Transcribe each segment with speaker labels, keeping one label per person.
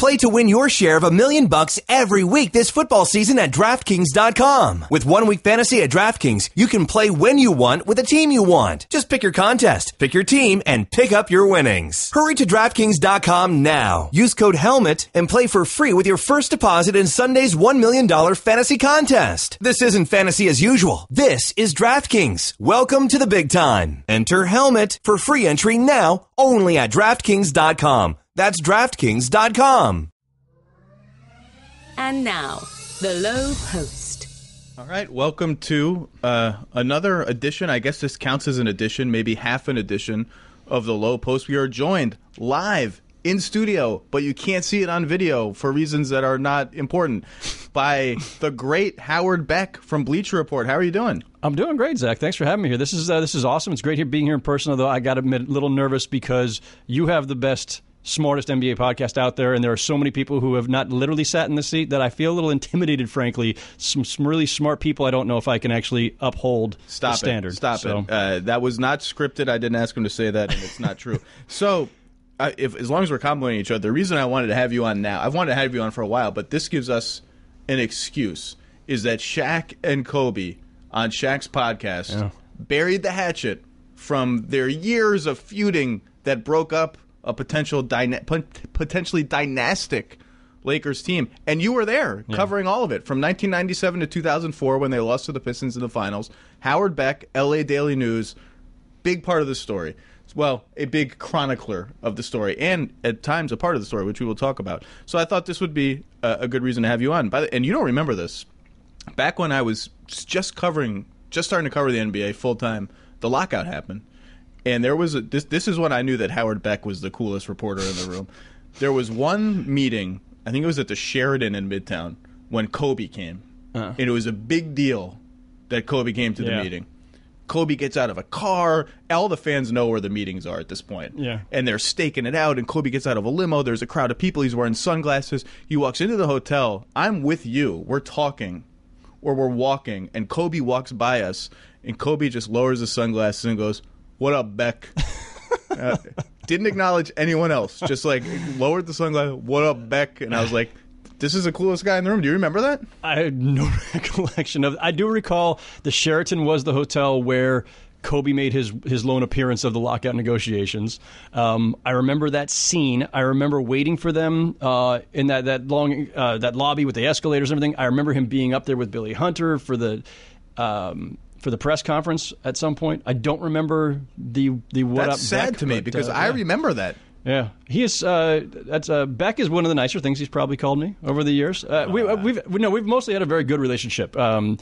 Speaker 1: Play to win your share of $1 million every week this football season at DraftKings.com. With 1 Week Fantasy at DraftKings, you can play when you want with the team you want. Just pick your contest, pick your team, and pick up your winnings. Hurry to DraftKings.com now. Use code HELMET and play for free with your first deposit in Sunday's $1 million fantasy contest. This isn't fantasy as usual. This is DraftKings. Welcome to the big time. Enter HELMET for free entry now only at DraftKings.com. That's DraftKings.com.
Speaker 2: And now, the Low Post.
Speaker 3: All right, welcome to another edition. I guess this counts as an edition, maybe half an edition of the Low Post. We are joined live in studio, but you can't see it on video for reasons that are not important, by the great Howard Beck from Bleacher Report. How are you doing?
Speaker 4: I'm doing great, Zach. Thanks for having me here. This is awesome. It's great being here in person, although I got to admit, a little nervous because you have the best, smartest NBA podcast out there, and there are so many people who have not literally sat in the seat that I feel a little intimidated, frankly. Some really smart people I don't know if I can actually uphold the standard.
Speaker 3: Stop it. That was not scripted. I didn't ask him to say that, and it's not true. So, as long as we're complimenting each other, the reason I wanted to have you on now, I've wanted to have you on for a while, but this gives us an excuse, is that Shaq and Kobe on Shaq's podcast buried the hatchet from their years of feuding that broke up a potentially dynastic Lakers team. And you were there covering all of it from 1997 to 2004 when they lost to the Pistons in the finals. Howard Beck, LA Daily News, big part of the story. Well, a big chronicler of the story, and at times a part of the story, which we will talk about. So I thought this would be a good reason to have you on. And you don't remember this. Back when I was just starting to cover the NBA full-time, the lockout happened. And there was this is when I knew that Howard Beck was the coolest reporter in the room. There was one meeting, I think it was at the Sheraton in Midtown, when Kobe came. And it was a big deal that Kobe came to the meeting. Kobe gets out of a car. All the fans know where the meetings are at this point. Yeah. And they're staking it out, and Kobe gets out of a limo. There's a crowd of people. He's wearing sunglasses. He walks into the hotel. I'm with you. We're talking, or we're walking, and Kobe walks by us, and Kobe just lowers his sunglasses and goes, "What up, Beck?" Didn't acknowledge anyone else. Just like lowered the sunglasses. "What up, Beck?" And I was like, this is the coolest guy in the room. Do you remember that?
Speaker 4: I had no recollection of it. I do recall the Sheraton was the hotel where Kobe made his lone appearance of the lockout negotiations. I remember that scene. I remember waiting for them in that long lobby with the escalators and everything. I remember him being up there with Billy Hunter for the press conference at some point. I don't remember the what
Speaker 3: That's
Speaker 4: up.
Speaker 3: That's sad
Speaker 4: Beck,
Speaker 3: to me because I remember that.
Speaker 4: Yeah, he is. Beck is one of the nicer things he's probably called me over the years. We've mostly had a very good relationship, and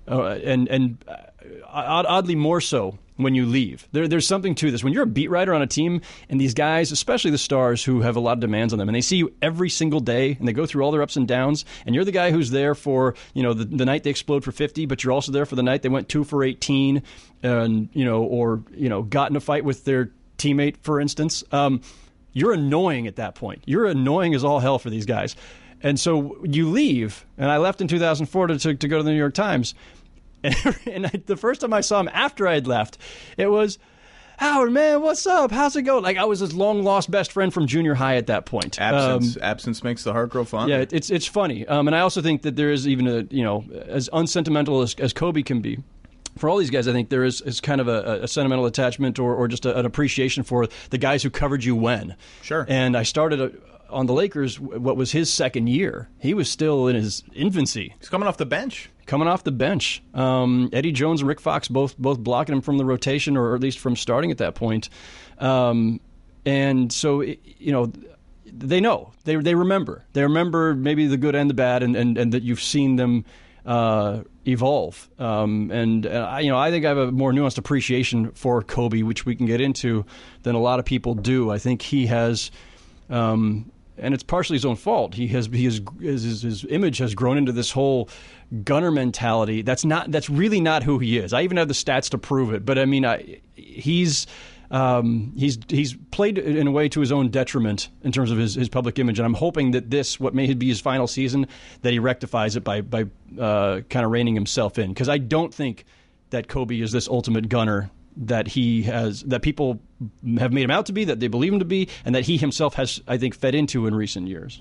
Speaker 4: oddly more so when you leave. There's something to this when you're a beat writer on a team, and these guys, especially the stars, who have a lot of demands on them, and they see you every single day, and they go through all their ups and downs, and you're the guy who's there for the night they explode for 50, but you're also there for the night they went 2 for 18, and got in a fight with their teammate, for instance. You're annoying at that point. You're annoying as all hell for these guys. And so you leave, and I left in 2004 to go to the New York Times. And the first time I saw him after I had left, it was, "Howard, man, what's up? How's it going?" Like I was his long-lost best friend from junior high at that point.
Speaker 3: Absence makes the heart grow fonder.
Speaker 4: Yeah, it's funny. And I also think that there is even as unsentimental as Kobe can be, for all these guys, I think there is kind of a sentimental attachment or just an appreciation for the guys who covered you when.
Speaker 3: Sure.
Speaker 4: And I started on the Lakers, what was his second year. He was still in his infancy.
Speaker 3: He's coming off the bench.
Speaker 4: Eddie Jones and Rick Fox both blocking him from the rotation, or at least from starting at that point. And so, they know. They remember. They remember maybe the good and the bad, and that you've seen them evolve. I think I have a more nuanced appreciation for Kobe, which we can get into, than a lot of people do. I think he has, and it's partially his own fault. His image has grown into this whole gunner mentality. That's really not who he is. I even have the stats to prove it. But I mean, he's played in a way to his own detriment in terms of his public image, and I'm hoping that what may be his final season, that he rectifies it by kind of reining himself in, because I don't think that Kobe is this ultimate gunner that people have made him out to be, that they believe him to be, and that he himself has, I think, fed into in recent years.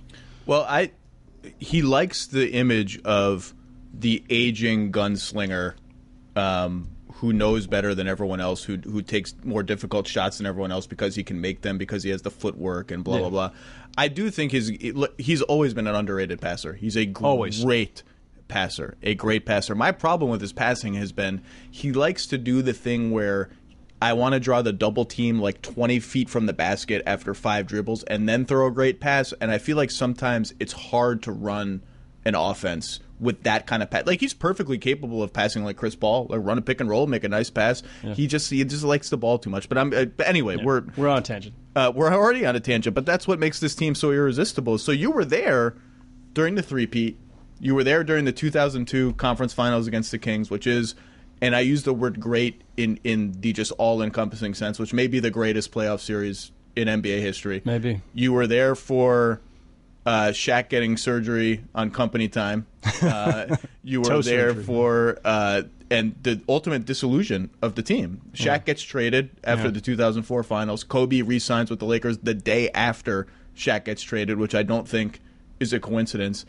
Speaker 3: Well, he likes the image of the aging gunslinger who knows better than everyone else, who takes more difficult shots than everyone else because he can make them, because he has the footwork and blah, blah, blah. I do think he's always been an underrated passer. He's a great passer, a great passer. My problem with his passing has been he likes to do the thing where I want to draw the double team like 20 feet from the basket after 5 dribbles and then throw a great pass, and I feel like sometimes it's hard to run an offense with that kind of pass. Like, he's perfectly capable of passing like Chris Paul, like run a pick and roll, make a nice pass. Yeah. He just likes the ball too much. But anyway, we're
Speaker 4: on a tangent.
Speaker 3: We're already on a tangent, but that's what makes this team so irresistible. So you were there during the three-peat. You were there during the 2002 conference finals against the Kings, which is, and I use the word great in the just all-encompassing sense, which may be the greatest playoff series in NBA history.
Speaker 4: Maybe.
Speaker 3: You were there for Shaq getting surgery on company time. You were there for and the ultimate disillusion of the team. Shaq gets traded after the 2004 finals. Kobe re-signs with the Lakers the day after Shaq gets traded, which I don't think is a coincidence.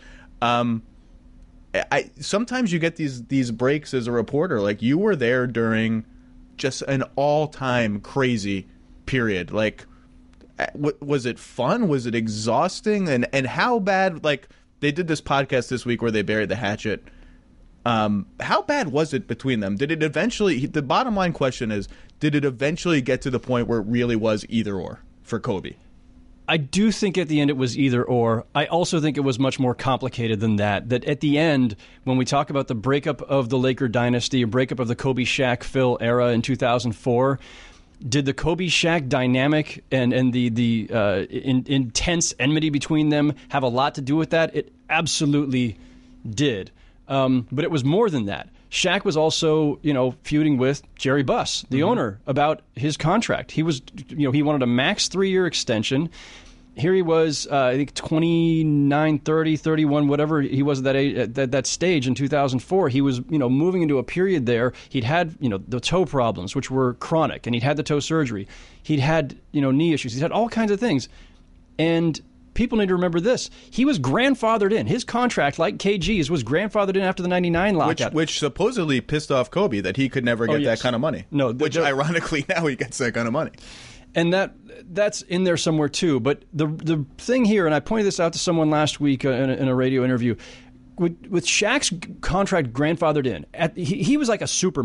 Speaker 3: Sometimes you get these breaks as a reporter. Like, you were there during just an all-time crazy period. Like, was it fun? Was it exhausting? And how bad? Like, they did this podcast this week where they buried the hatchet. How bad was it between them? Did it eventually? The bottom line question is: did it eventually get to the point where it really was either or for Kobe?
Speaker 4: I do think at the end it was either or. I also think it was much more complicated than that. That at the end, when we talk about the breakup of the Laker dynasty, a breakup of the Kobe, Shaq, Phil era in 2004, did the Kobe Shaq dynamic and the intense enmity between them have a lot to do with that? It absolutely did. But it was more than that. Shaq was also, feuding with Jerry Buss, the owner, about his contract. He was, he wanted a max 3-year extension. Here he was, I think 29, 30, 31, whatever he was at that age, at that stage in 2004. He was, moving into a period there. He'd had, the toe problems, which were chronic, and he'd had the toe surgery. He'd had, knee issues. He'd had all kinds of things. And people need to remember this. He was grandfathered in. His contract, like KG's, was grandfathered in after the 99 lockout.
Speaker 3: Which supposedly pissed off Kobe that he could never get that kind of money.
Speaker 4: No,
Speaker 3: which ironically now he gets that kind of money.
Speaker 4: And that's in there somewhere too. But the thing here, and I pointed this out to someone last week in a radio interview, with Shaq's contract grandfathered in, he was like a super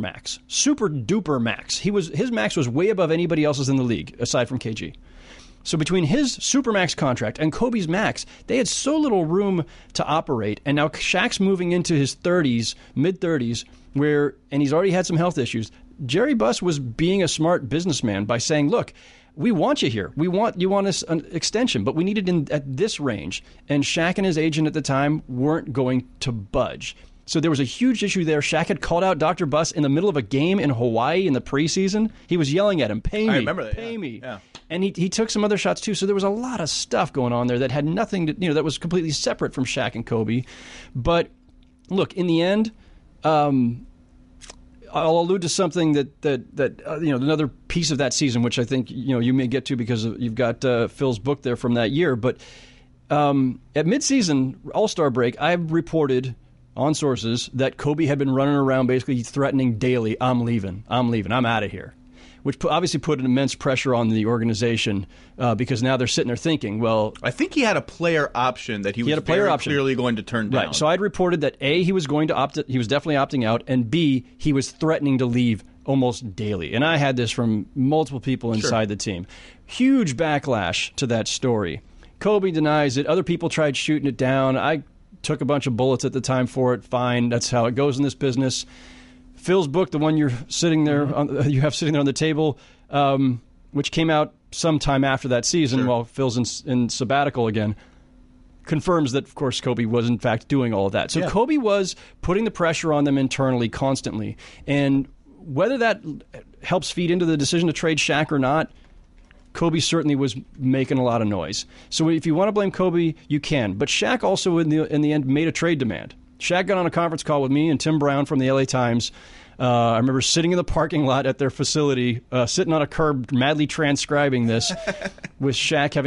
Speaker 4: duper max. His max was way above anybody else's in the league aside from KG. So between his Supermax contract and Kobe's max, they had so little room to operate. And now Shaq's moving into his 30s, mid-30s, and he's already had some health issues. Jerry Buss was being a smart businessman by saying, look, we want you here. You want us an extension, but we need it at this range. And Shaq and his agent at the time weren't going to budge. So there was a huge issue there. Shaq had called out Dr. Buss in the middle of a game in Hawaii in the preseason. He was yelling at him, pay me,
Speaker 3: I remember that,
Speaker 4: pay me.
Speaker 3: Yeah.
Speaker 4: And he took some other shots too. So there was a lot of stuff going on there that had nothing to, that was completely separate from Shaq and Kobe. But look, in the end, I'll allude to something that another piece of that season, which I think you may get to because you've got Phil's book there from that year. But at midseason All-Star break, I reported on sources that Kobe had been running around basically threatening daily, I'm leaving, I'm out of here, which obviously put an immense pressure on the organization because now they're sitting there thinking, well...
Speaker 3: I think he had a player option that he was very clearly going to turn down.
Speaker 4: Right, so I'd reported that A, he was going to he was definitely opting out, and B, he was threatening to leave almost daily. And I had this from multiple people inside the team. Huge backlash to that story. Kobe denies it. Other people tried shooting it down. I took a bunch of bullets at the time for it. Fine, that's how it goes in this business. Phil's book, the one you're sitting there, you have sitting there on the table, which came out sometime after that season while Phil's in sabbatical again, confirms that, of course, Kobe was in fact doing all of that. So Kobe was putting the pressure on them internally constantly. And whether that helps feed into the decision to trade Shaq or not, Kobe certainly was making a lot of noise. So if you want to blame Kobe, you can. But Shaq also, in the end, made a trade demand. Shaq got on a conference call with me and Tim Brown from the LA Times. I remember sitting in the parking lot at their facility, sitting on a curb, madly transcribing this, with Shaq having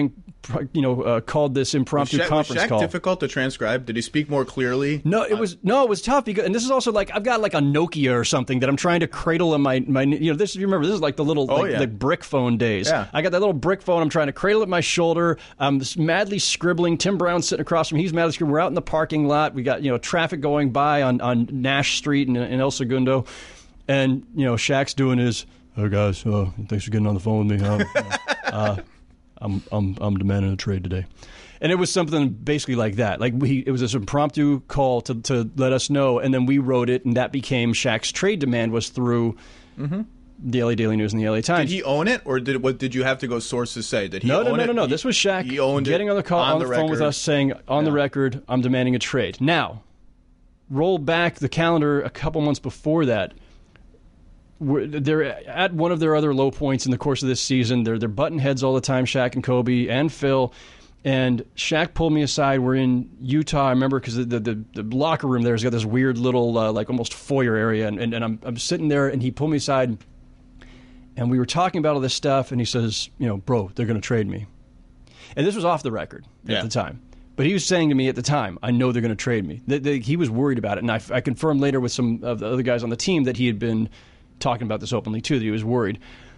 Speaker 4: called this impromptu conference
Speaker 3: was Shaq
Speaker 4: call.
Speaker 3: difficult to transcribe? Did he speak more clearly?
Speaker 4: No, it was tough because, and this is also like I've got like a Nokia or something that I'm trying to cradle in my this. If you remember, this is like the little the brick phone days.
Speaker 3: Yeah.
Speaker 4: I got that little brick phone. I'm trying to cradle at my shoulder. I'm just madly scribbling. Tim Brown's sitting across from me. He's madly scribbling. We're out in the parking lot. We got traffic going by on Nash Street in El Segundo, and Shaq's doing his. Oh guys, thanks for getting on the phone with me. I'm demanding a trade today. And it was something basically like that. Like it was this impromptu call to let us know, and then we wrote it, and that became Shaq's trade demand was through the LA Daily News and the LA Times.
Speaker 3: Did he own it, or did you have to go sources say? Did he
Speaker 4: own it?
Speaker 3: No.
Speaker 4: This was Shaq
Speaker 3: he owned
Speaker 4: getting on the call on the phone with us saying, on the record, I'm demanding a trade. Now, roll back the calendar a couple months before that. They're at one of their other low points in the course of this season. They're button heads all the time, Shaq and Kobe and Phil. And Shaq pulled me aside. We're in Utah, I remember, because the locker room there's got this weird little like almost foyer area. And I'm sitting there, and he pulled me aside, and we were talking about all this stuff. And he says, bro, they're going to trade me. And this was off the record at the time. But he was saying to me at the time, I know they're going to trade me. He was worried about it. And I confirmed later with some of the other guys on the team that he had been talking about this openly too, that he was worried.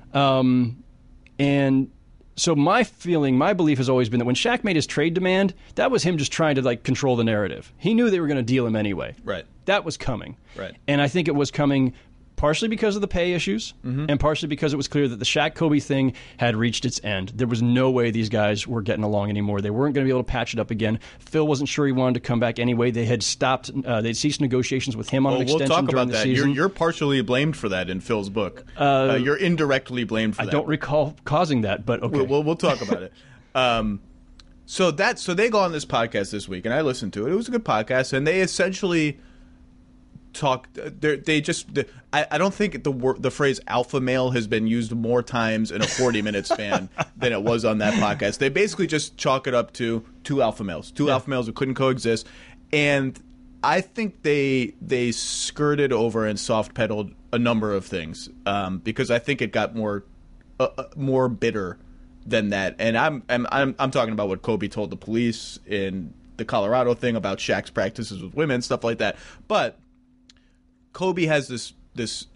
Speaker 4: And so my belief has always been that when Shaq made his trade demand, that was him just trying to like control the narrative. He knew they were going to deal him anyway.
Speaker 3: Right.
Speaker 4: That was coming.
Speaker 3: Right.
Speaker 4: And I think it was coming partially because of the pay issues and partially because it was clear that the Shaq-Kobe thing had reached its end. There was no way these guys were getting along anymore. They weren't going to be able to patch it up again. Phil wasn't sure he wanted to come back anyway. They had stopped. They'd ceased negotiations with him on an extension
Speaker 3: we'll talk
Speaker 4: during
Speaker 3: about
Speaker 4: the
Speaker 3: that.
Speaker 4: season.
Speaker 3: You're partially blamed for that in Phil's book. You're indirectly blamed for that.
Speaker 4: I don't recall causing that, but okay.
Speaker 3: We'll talk about it. So they go on this podcast this week, and I listened to it. It was a good podcast, and they essentially talk. I don't think the phrase alpha male has been used more times in a 40-minute span than it was on that podcast. They basically just chalk it up to two alpha males who couldn't coexist, and I think they skirted over and soft pedaled a number of things because I think it got more bitter than that. And I'm talking about what Kobe told the police in the Colorado thing about Shaq's practices with women, stuff like that. But Kobe has this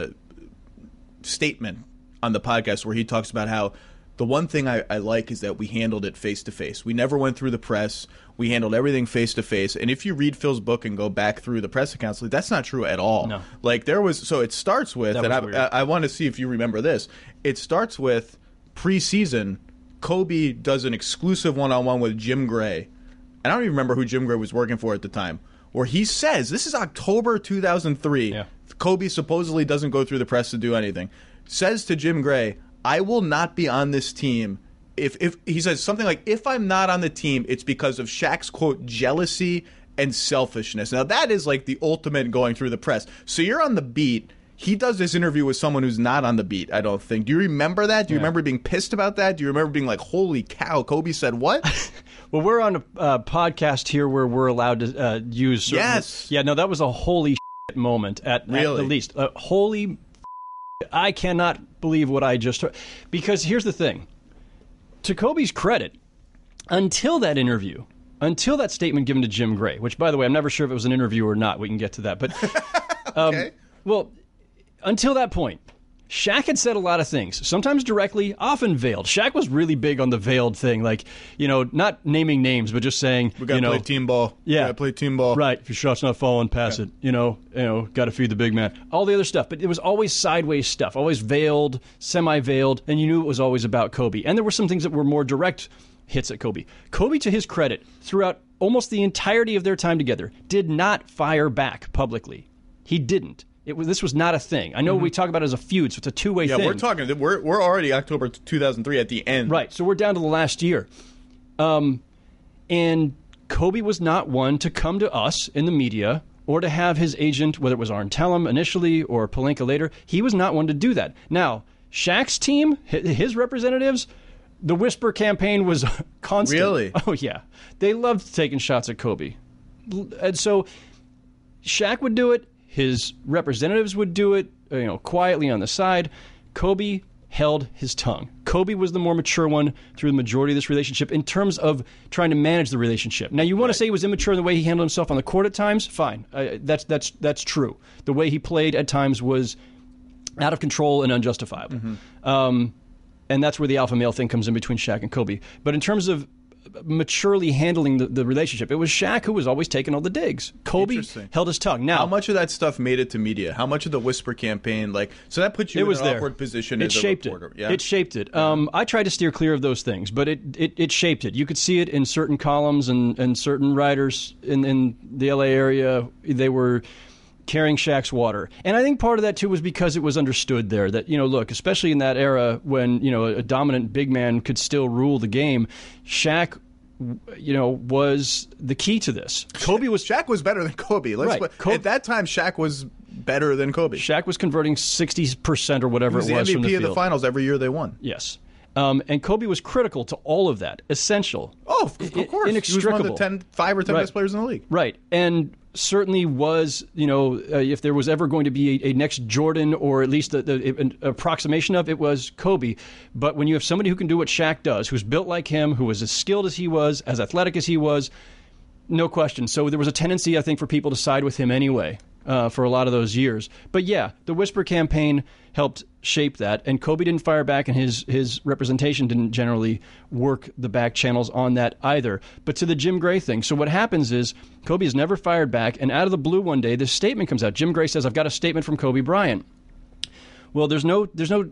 Speaker 3: statement on the podcast where he talks about how the one thing I like is that we handled it face to face. We never went through the press. We handled everything face to face. And if you read Phil's book and go back through the press accounts, that's not true at all.
Speaker 4: No.
Speaker 3: Like it starts with, and I want to see if you remember this. It starts with preseason. Kobe does an exclusive one-on-one with Jim Gray. And I don't even remember who Jim Gray was working for at the time, where he says, this is October 2003, Kobe supposedly doesn't go through the press to do anything, says to Jim Gray, I will not be on this team. If he says something like, if I'm not on the team, it's because of Shaq's, quote, jealousy and selfishness. Now, that is like the ultimate going through the press. So you're on the beat. He does this interview with someone who's not on the beat, I don't think. Do you remember that? Do you remember being pissed about that? Do you remember being like, holy cow, Kobe said what?
Speaker 4: Well, we're on a podcast here where we're allowed to use certain...
Speaker 3: Yes.
Speaker 4: Yeah, no, that was a holy moment at the least. Holy... I cannot believe what I just heard. Because here's the thing. To Kobe's credit, until that interview, until that statement given to Jim Gray, which, by the way, I'm never sure if it was an interview or not. We can get to that. But,
Speaker 3: okay.
Speaker 4: Well, until that point, Shaq had said a lot of things, sometimes directly, often veiled. Shaq was really big on the veiled thing, like, not naming names, but just saying,
Speaker 3: we got to play team ball.
Speaker 4: Yeah.
Speaker 3: We got to play team ball.
Speaker 4: Right. If your shot's not falling, pass it. Got to feed the big man. All the other stuff. But it was always sideways stuff, always veiled, semi-veiled, and you knew it was always about Kobe. And there were some things that were more direct hits at Kobe. Kobe, to his credit, throughout almost the entirety of their time together, did not fire back publicly. He didn't. This was not a thing. I know we talk about it as a feud, so it's a two-way thing.
Speaker 3: Yeah, we're already October 2003 at the end.
Speaker 4: Right, so we're down to the last year. And Kobe was not one to come to us in the media or to have his agent, whether it was Arn Tellem initially or Pelinka later, he was not one to do that. Now, Shaq's team, his representatives, the Whisper campaign was constant.
Speaker 3: Really?
Speaker 4: Oh, yeah. They loved taking shots at Kobe. And so Shaq would do it. His representatives would do it, quietly on the side. Kobe held his tongue. Kobe was the more mature one through the majority of this relationship in terms of trying to manage the relationship. Now, you want to say he was immature in the way he handled himself on the court at times? Fine. That's true. The way he played at times was out of control and unjustifiable. And that's where the alpha male thing comes in between Shaq and Kobe. But in terms of maturely handling the relationship, it was Shaq who was always taking all the digs. Kobe held his tongue. Now,
Speaker 3: how much of that stuff made it to media? How much of the whisper campaign, so that puts you in an awkward position as a reporter. Yeah?
Speaker 4: It shaped it. I tried to steer clear of those things, but it shaped it. You could see it in certain columns and certain writers in the LA area. They were carrying Shaq's water. And I think part of that, too, was because it was understood there that, look, especially in that era when, a dominant big man could still rule the game, Shaq, was the key to this.
Speaker 3: Shaq was better than Kobe. At that time, Shaq was better than Kobe.
Speaker 4: Shaq was converting 60% or whatever it was from the field.
Speaker 3: He was the MVP of the finals every year they won.
Speaker 4: Yes. And Kobe was critical to all of that. Essential.
Speaker 3: Oh, of course.
Speaker 4: Inextricable.
Speaker 3: He was one of the 5 or 10 best players in the league.
Speaker 4: Right. And certainly was, if there was ever going to be a next Jordan or at least an approximation of, it was Kobe. But when you have somebody who can do what Shaq does, who's built like him, who was as skilled as he was, as athletic as he was, no question. So there was a tendency, I think, for people to side with him anyway for a lot of those years. But yeah, the Whisper campaign helped shape that, and Kobe didn't fire back, and his representation didn't generally work the back channels on that either. But to the Jim Gray thing, so what happens is Kobe has never fired back, and out of the blue one day, this statement comes out. Jim Gray says, "I've got a statement from Kobe Bryant." Well, there's no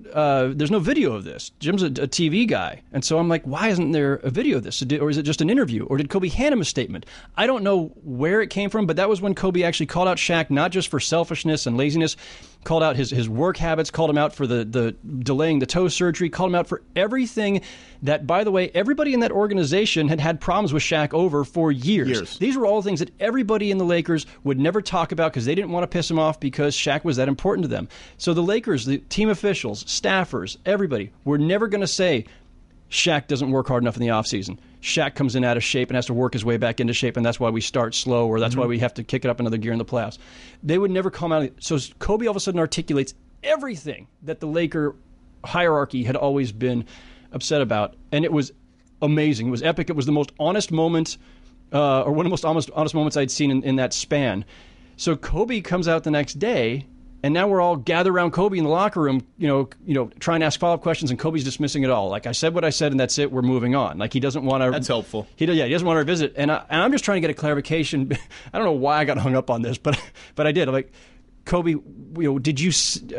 Speaker 4: video of this. Jim's a TV guy, and so I'm like, why isn't there a video of this? Or is it just an interview? Or did Kobe hand him a statement? I don't know where it came from, but that was when Kobe actually called out Shaq, not just for selfishness and laziness, called out his work habits, called him out for the delaying the toe surgery, called him out for everything that, by the way, everybody in that organization had problems with Shaq over for years. These were all things that everybody in the Lakers would never talk about because they didn't want to piss him off because Shaq was that important to them. So the Lakers, the team officials, staffers, everybody were never going to say Shaq doesn't work hard enough in the offseason. Shaq comes in out of shape and has to work his way back into shape, and that's why we start slow, or that's why we have to kick it up another gear in the playoffs. They would never come out. So Kobe all of a sudden articulates everything that the Laker hierarchy had always been upset about, and it was amazing. It was epic. It was the most honest moment, or one of the most honest moments I'd seen in that span. So Kobe comes out the next day, and now we're all gathered around Kobe in the locker room, trying to ask follow-up questions, and Kobe's dismissing it all. Like, I said what I said, and that's it. We're moving on. Like, he doesn't want to.
Speaker 3: That's helpful.
Speaker 4: He doesn't want to revisit. And I'm just trying to get a clarification. I don't know why I got hung up on this, but I did. I'm like, Kobe, did you?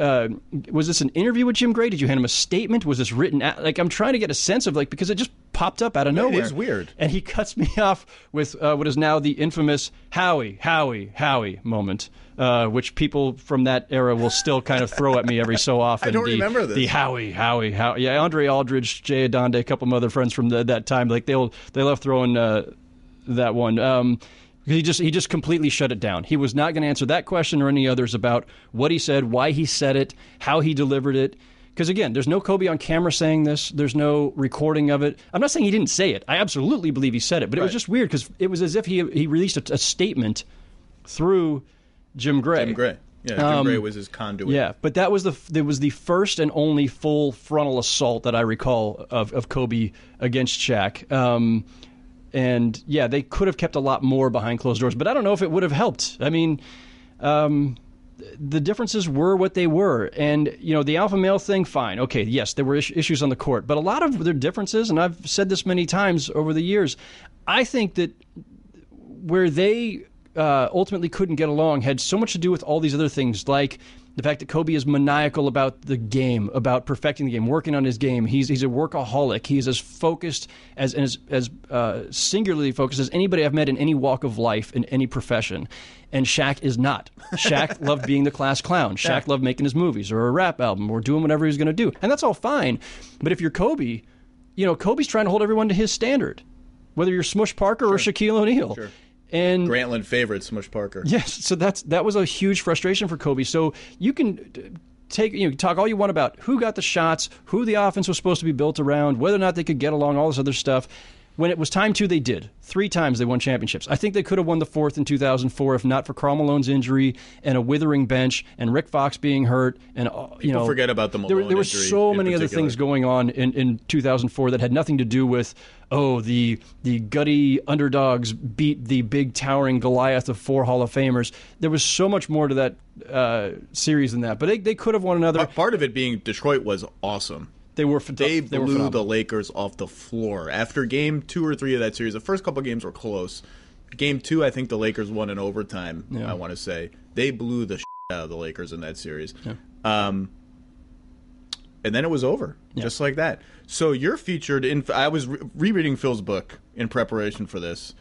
Speaker 4: Was this an interview with Jim Gray? Did you hand him a statement? Was this written? I'm trying to get a sense of because it just popped up out of nowhere.
Speaker 3: It is weird.
Speaker 4: And he cuts me off with what is now the infamous Howie moment. Which people from that era will still kind of throw at me every so often.
Speaker 3: I don't remember this.
Speaker 4: The Howie. Yeah, Andre Aldridge, Jay Adonde, a couple of other friends from that time. They love throwing that one. He just completely shut it down. He was not going to answer that question or any others about what he said, why he said it, how he delivered it. Because, again, there's no Kobe on camera saying this. There's no recording of it. I'm not saying he didn't say it. I absolutely believe he said it. But it was just weird because it was as if he released a statement through Jim Gray.
Speaker 3: Jim Gray. Yeah, Jim Gray was his conduit.
Speaker 4: Yeah, but that was the first and only full frontal assault that I recall of Kobe against Shaq. And yeah, they could have kept a lot more behind closed doors, but I don't know if it would have helped. I mean, the differences were what they were. And, the alpha male thing, fine. Okay, yes, there were issues on the court. But a lot of their differences, and I've said this many times over the years, I think that where they ultimately couldn't get along had so much to do with all these other things, like the fact that Kobe is maniacal about the game, about perfecting the game, working on his game. He's a workaholic. He's as focused as singularly focused as anybody I've met in any walk of life, in any profession. And Shaq is not. Shaq loved being the class clown. Shaq loved making his movies or a rap album or doing whatever he was going to do. And that's all fine. But if you're Kobe, Kobe's trying to hold everyone to his standard, whether you're Smush Parker or Shaquille O'Neal.
Speaker 3: Sure.
Speaker 4: And
Speaker 3: Grantland favorite Smush Parker.
Speaker 4: Yes, so that was a huge frustration for Kobe. So you can talk all you want about who got the shots, who the offense was supposed to be built around, whether or not they could get along, all this other stuff. when it was time to, they did. 3 times they won championships. I think they could have won the 4th in 2004 if not for Karl Malone's injury and a withering bench and Rick Fox being hurt. And
Speaker 3: People forget about the Malone
Speaker 4: there were
Speaker 3: injury
Speaker 4: so
Speaker 3: in
Speaker 4: many other
Speaker 3: particular.
Speaker 4: things going on in 2004 that had nothing to do with, the gutty underdogs beat the big towering Goliath of 4 Hall of Famers. There was so much more to that series than that. But they could have won another.
Speaker 3: Part of it being Detroit was awesome.
Speaker 4: They were
Speaker 3: They blew the
Speaker 4: phenomenal.
Speaker 3: Lakers off the floor. After game 2 or 3 of that series, the first couple games were close. Game 2, I think the Lakers won in overtime,
Speaker 4: Yeah.
Speaker 3: I want to say. They blew the out of the Lakers in that series.
Speaker 4: Yeah.
Speaker 3: And then it was over,
Speaker 4: Yeah.
Speaker 3: just like that. So you're featured in... I was rereading Phil's book in preparation for this,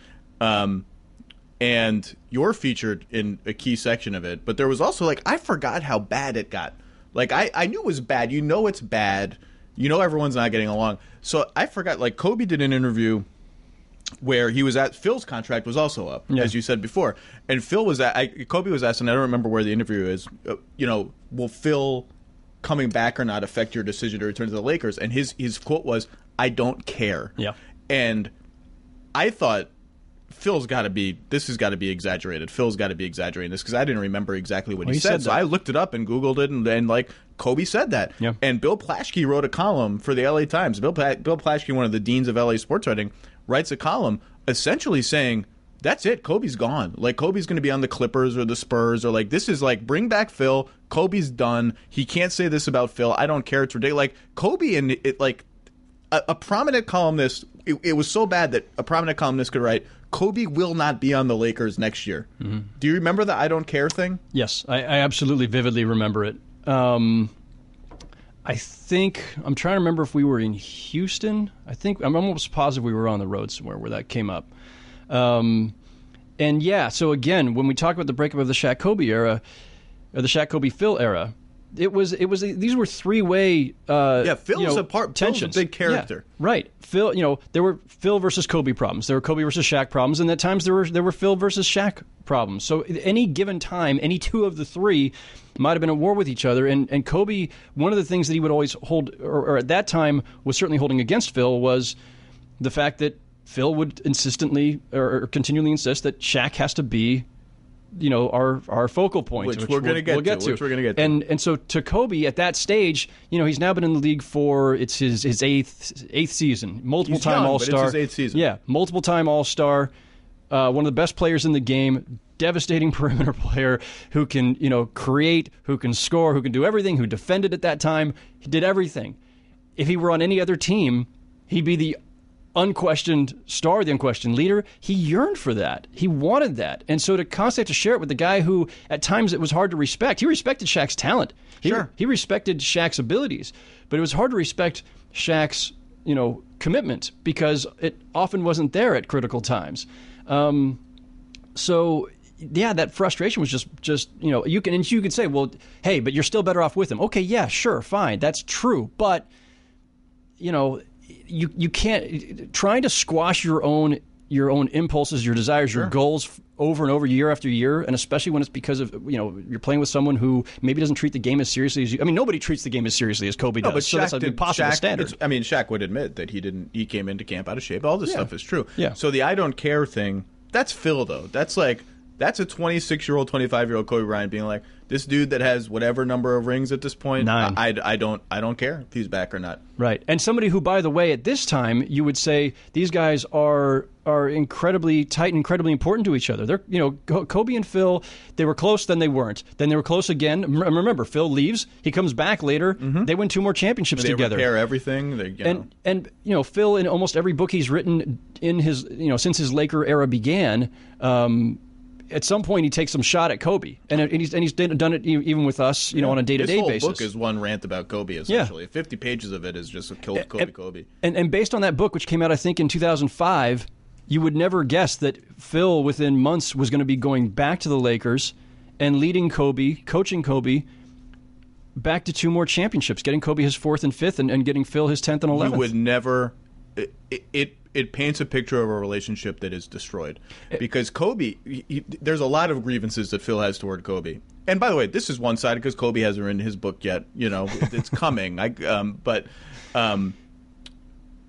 Speaker 3: and you're featured in a key section of it. But there was also, I forgot how bad it got. I knew it was bad. You know it's bad. You know everyone's not getting along. So I forgot, Kobe did an interview where he was at... Phil's contract was also up, as you said before. And Phil was at... Kobe was asked, and I don't remember where the interview is, will Phil coming back or not affect your decision to return to the Lakers? And his quote was, "I don't care."
Speaker 4: Yeah.
Speaker 3: And I thought, Phil's got to be... This has got to be exaggerated. Phil's got to be exaggerating this because I didn't remember exactly what he said. So I looked it up and Googled it, and Kobe said that.
Speaker 4: Yeah.
Speaker 3: And Bill Plaschke wrote a column for the LA Times. Bill Plaschke, one of the deans of LA sports writing, writes a column essentially saying, that's it. Kobe's gone. Kobe's going to be on the Clippers or the Spurs, or this is bring back Phil. Kobe's done. He can't say this about Phil. I don't care. It's ridiculous. Kobe and a prominent columnist. It was so bad that a prominent columnist could write, Kobe will not be on the Lakers next year. Mm-hmm. Do you remember the "I don't care" thing?
Speaker 4: Yes, I absolutely vividly remember it. I think I'm trying to remember if we were in Houston. I'm almost positive we were on the road somewhere where that came up. And yeah, so again, when we talk about the breakup of the Shaq Kobe era, or the Shaq Kobe Phil era, it was these were 3-way
Speaker 3: Phil's a part
Speaker 4: tensions.
Speaker 3: Phil's a big character.
Speaker 4: Yeah, right. Phil, there were Phil versus Kobe problems. There were Kobe versus Shaq problems, and at times there were Phil versus Shaq problems. So at any given time, any 2 of the 3 might have been at war with each other. And Kobe, one of the things that he would always hold, or at that time was certainly holding against Phil, was the fact that Phil would insistently or continually insist that Shaq has to be, our focal point,
Speaker 3: which we're going to get to.
Speaker 4: And so to Kobe at that stage, he's now been in the league for it's his eighth season, multiple time All-Star.
Speaker 3: It's his 8th season.
Speaker 4: Yeah, multiple time All-Star, one of the best players in the game, devastating perimeter player who can create, who can score, who can do everything, who defended at that time. He did everything. If he were on any other team, he'd be the unquestioned star, the unquestioned leader. He yearned for that. He wanted that. And so to constantly have to share it with the guy who, at times, it was hard to respect. He respected Shaq's talent. He respected Shaq's abilities. But it was hard to respect Shaq's, commitment because it often wasn't there at critical times. So, yeah, that frustration was just you can say, well, hey, but you're still better off with him. Okay, yeah, sure, fine. That's true. But, you can't trying to squash your own impulses, your desires, your goals over and over, year after year, and especially when it's because of you're playing with someone who maybe doesn't treat the game as seriously as you. I mean, nobody treats the game as seriously as Kobe does.
Speaker 3: But
Speaker 4: so that's an impossible standard.
Speaker 3: Shaq would admit that he didn't. He came into camp out of shape. All this stuff is true.
Speaker 4: Yeah.
Speaker 3: So the "I don't care" thing, that's Phil though. That's a 26-year-old, 25-year-old Kobe Bryant being like, this dude that has whatever number of rings at this point,
Speaker 4: 9.
Speaker 3: I don't care if he's back or not.
Speaker 4: Right. And somebody who, by the way, at this time, you would say these guys are incredibly tight and incredibly important to each other. They're, Kobe and Phil, they were close, then they weren't. Then they were close again. Remember, Phil leaves. He comes back later. Mm-hmm. They win 2 more championships together.
Speaker 3: They repair everything.
Speaker 4: And Phil, in almost every book he's written in his, since his Laker era began, at some point he takes some shot at Kobe, and he's done it even with us, on a day-to-day basis.
Speaker 3: This whole book is one rant about Kobe, essentially. 50 pages of it is just Kobe.
Speaker 4: And based on that book, which came out, I think, in 2005, you would never guess that Phil, within months, was going to be going back to the Lakers and leading Kobe, coaching Kobe, back to 2 more championships, getting Kobe his 4th and 5th, and getting Phil his 10th and 11th.
Speaker 3: You would never... It paints a picture of a relationship that is destroyed. Because Kobe, there's a lot of grievances that Phil has toward Kobe. And by the way, this is one-sided because Kobe hasn't written his book yet. It's coming. But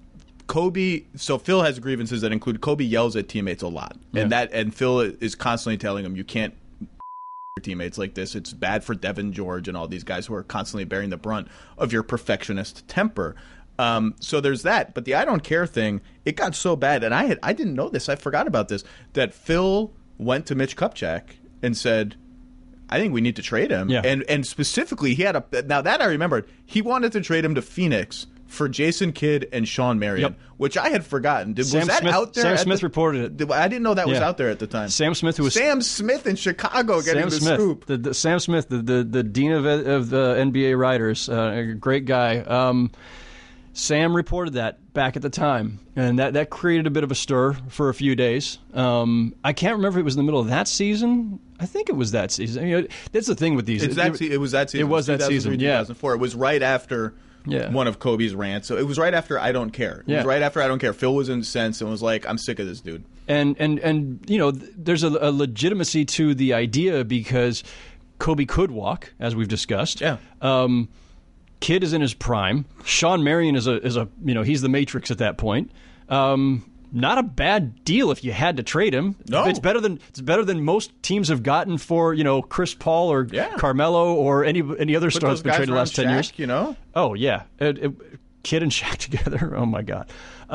Speaker 3: Kobe. So Phil has grievances that include Kobe yells at teammates a lot, and Phil is constantly telling him, you can't your teammates like this. It's bad for Devin George and all these guys who are constantly bearing the brunt of your perfectionist temper. So there's that. But the I don't care thing, it got so bad, and I didn't know this. I forgot about this. That Phil went to Mitch Kupchak and said, I think we need to trade him.
Speaker 4: Yeah.
Speaker 3: And specifically, he had now that I remembered, he wanted to trade him to Phoenix for Jason Kidd and Shawn Marion, which I had forgotten. Was that out there?
Speaker 4: Sam Smith reported it.
Speaker 3: I didn't know that was out there at the time.
Speaker 4: Sam Smith in
Speaker 3: Chicago getting the scoop.
Speaker 4: Sam Smith, the dean of the NBA writers, a great guy. Sam reported that back at the time, and that created a bit of a stir for a few days. I can't remember if it was in the middle of that season. I think it was that season. I mean, that's the thing with these.
Speaker 3: It was that season.
Speaker 4: It was that season.
Speaker 3: 2004. It was right after one of Kobe's rants. So it was right after I Don't Care. It was right after I Don't Care. Phil was incensed and was like, I'm sick of this dude.
Speaker 4: And there's a legitimacy to the idea because Kobe could walk, as we've discussed.
Speaker 3: Yeah.
Speaker 4: Kidd is in his prime. Shawn Marion is a he's the Matrix at that point. Not a bad deal if you had to trade him.
Speaker 3: No.
Speaker 4: It's better than most teams have gotten for Chris Paul or Carmelo or any other star that's been traded the last 10 years. Oh yeah, Kidd and Shaq together. Oh my God.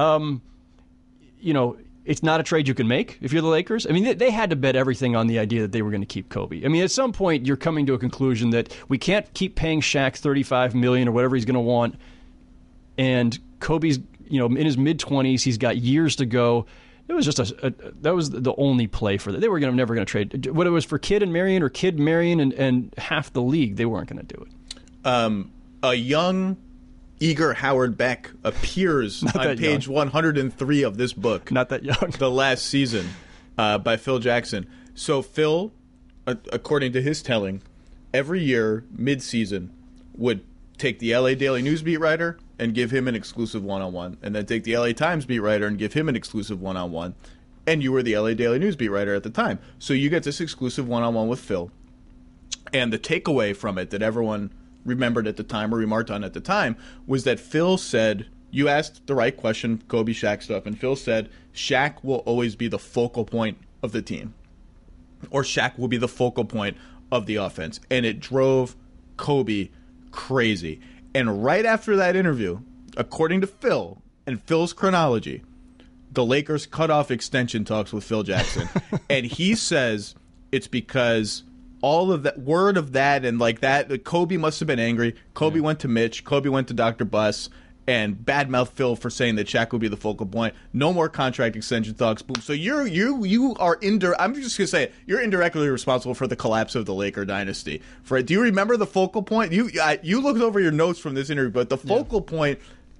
Speaker 4: It's not a trade you can make if you're the Lakers. I mean, they had to bet everything on the idea that they were going to keep Kobe. I mean, at some point, you're coming to a conclusion that we can't keep paying Shaq $35 million or whatever he's going to want, and Kobe's in his mid-20s. He's got years to go. It was just that was the only play for that. They were never going to trade. Whether it was for Kidd and Marion or Kidd, Marion, and half the league, they weren't going to do it.
Speaker 3: A young, eager Howard Beck appears on page 103 of this book.
Speaker 4: Not that young.
Speaker 3: The last season by Phil Jackson. So Phil, according to his telling, every year, mid-season, would take the LA Daily News beat writer and give him an exclusive one-on-one, and then take the LA Times beat writer and give him an exclusive one-on-one. And you were the LA Daily News beat writer at the time. So you get this exclusive one-on-one with Phil. And the takeaway from it that everyone remembered at the time or remarked on at the time was that Phil said, you asked the right question, Kobe Shaq stuff, and Phil said, Shaq will always be the focal point of the team. Or Shaq will be the focal point of the offense. And it drove Kobe crazy. And right after that interview, according to Phil and Phil's chronology, the Lakers cut off extension talks with Phil Jackson. And he says it's because all of that word of that and like that, Kobe must have been angry. Kobe went to Mitch. Kobe went to Dr. Buss and badmouthed Phil for saying that Shaq would be the focal point. No more contract extension talks. Boom. So you are I'm just gonna say it, you're indirectly responsible for the collapse of the Laker dynasty. Do you remember the focal point? You looked over your notes from this interview, but the focal point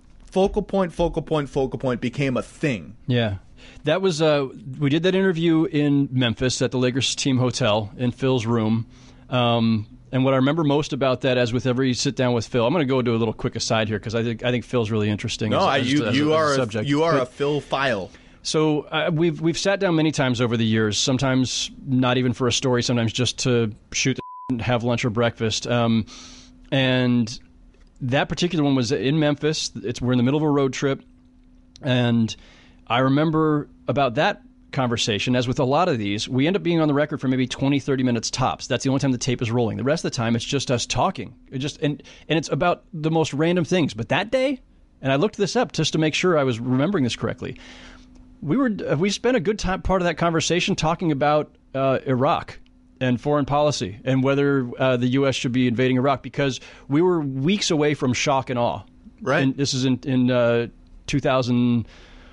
Speaker 3: became a thing.
Speaker 4: Yeah. That was we did that interview in Memphis at the Lakers team hotel in Phil's room. And what I remember most about that, as with every sit down with Phil, I'm going to go do a little quick aside here because I think Phil's really interesting.
Speaker 3: No, you are
Speaker 4: a subject.
Speaker 3: You are a Phil file.
Speaker 4: So we've sat down many times over the years. Sometimes not even for a story. Sometimes just to shoot the and have lunch or breakfast. And that particular one was in Memphis. We're in the middle of a road trip, and I remember about that conversation, as with a lot of these, we end up being on the record for maybe 20, 30 minutes tops. That's the only time the tape is rolling. The rest of the time, it's just us talking. And it's about the most random things. But that day, and I looked this up just to make sure I was remembering this correctly, we spent a good part of that conversation talking about Iraq and foreign policy and whether the U.S. should be invading Iraq, because we were weeks away from shock and awe.
Speaker 3: Right.
Speaker 4: And this is in 2004.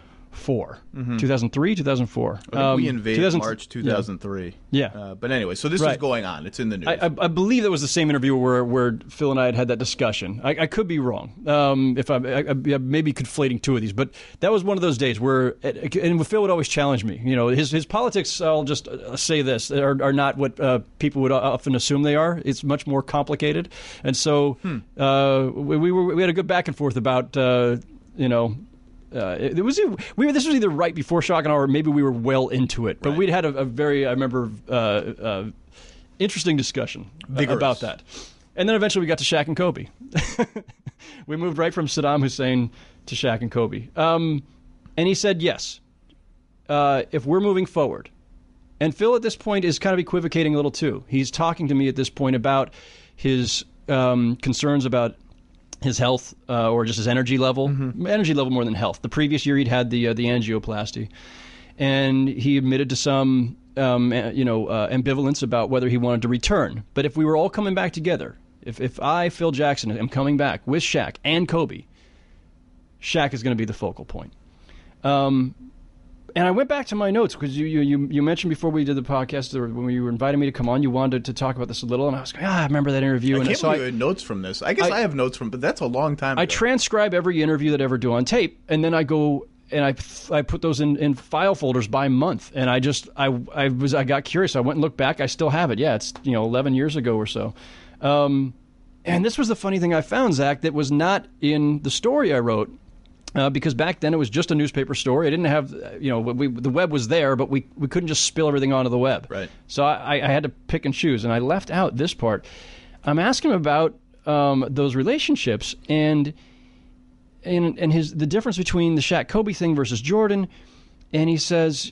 Speaker 4: 2003, 2004.
Speaker 3: I think we invaded March 2003.
Speaker 4: Yeah.
Speaker 3: But anyway, so this is going on. It's in the news.
Speaker 4: I believe that was the same interview where Phil and I had that discussion. I could be wrong. If I may be conflating two of these, but that was one of those days where, and Phil would always challenge me. His politics, I'll just say this, are not what people would often assume they are. It's much more complicated. And so we had a good back and forth about, this was either right before shock and awe, or maybe we were well into it. But we'd had a very, I remember, interesting discussion about that. And then eventually we got to Shaq and Kobe. We moved right from Saddam Hussein to Shaq and Kobe. And he said, yes, if we're moving forward. And Phil at this point is kind of equivocating a little too. He's talking to me at this point about his concerns about his health or just his energy level. Energy level more than health. The previous year he'd had the angioplasty. And he admitted to some ambivalence about whether he wanted to return. But if we were all coming back together, if I, Phil Jackson, am coming back with Shaq and Kobe, Shaq is going to be the focal point. And I went back to my notes because you mentioned before we did the podcast, or when you invited me to come on, you wanted to talk about this a little, and I was going, I remember that interview.
Speaker 3: I can't believe you had notes from this. I guess I have notes from, but that's a long time ago.
Speaker 4: I transcribe every interview that I ever do on tape, and then I go and I put those in file folders by month, and I got curious. I went and looked back. I still have it. Yeah, it's 11 years ago or so. And this was the funny thing I found, Zach, that was not in the story I wrote. Because back then it was just a newspaper story. I didn't have, the web was there, but we couldn't just spill everything onto the web.
Speaker 3: Right.
Speaker 4: So I had to pick and choose, and I left out this part. I'm asking him about those relationships and the difference between the Shaq Kobe thing versus Jordan, and he says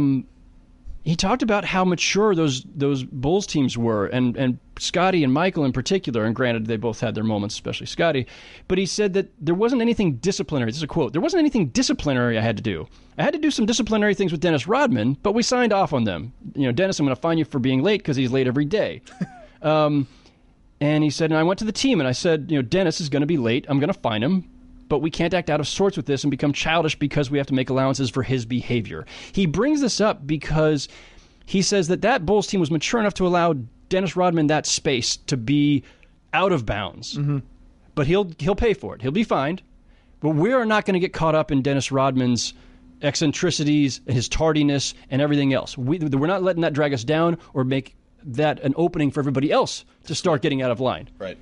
Speaker 4: he talked about how mature those Bulls teams were, and Scottie and Michael in particular, and granted they both had their moments, especially Scottie, but he said that there wasn't anything disciplinary. This is a quote. There wasn't anything disciplinary I had to do. I had to do some disciplinary things with Dennis Rodman, but we signed off on them. Dennis, I'm going to fine you for being late because he's late every day. And he said, and I went to the team and I said, Dennis is going to be late. I'm going to fine him. But we can't act out of sorts with this and become childish because we have to make allowances for his behavior. He brings this up because he says that Bulls team was mature enough to allow Dennis Rodman that space to be out of bounds. Mm-hmm. But he'll pay for it. He'll be fined. But we are not going to get caught up in Dennis Rodman's eccentricities, his tardiness, and everything else. We're not letting that drag us down or make that an opening for everybody else to start getting out of line.
Speaker 3: Right.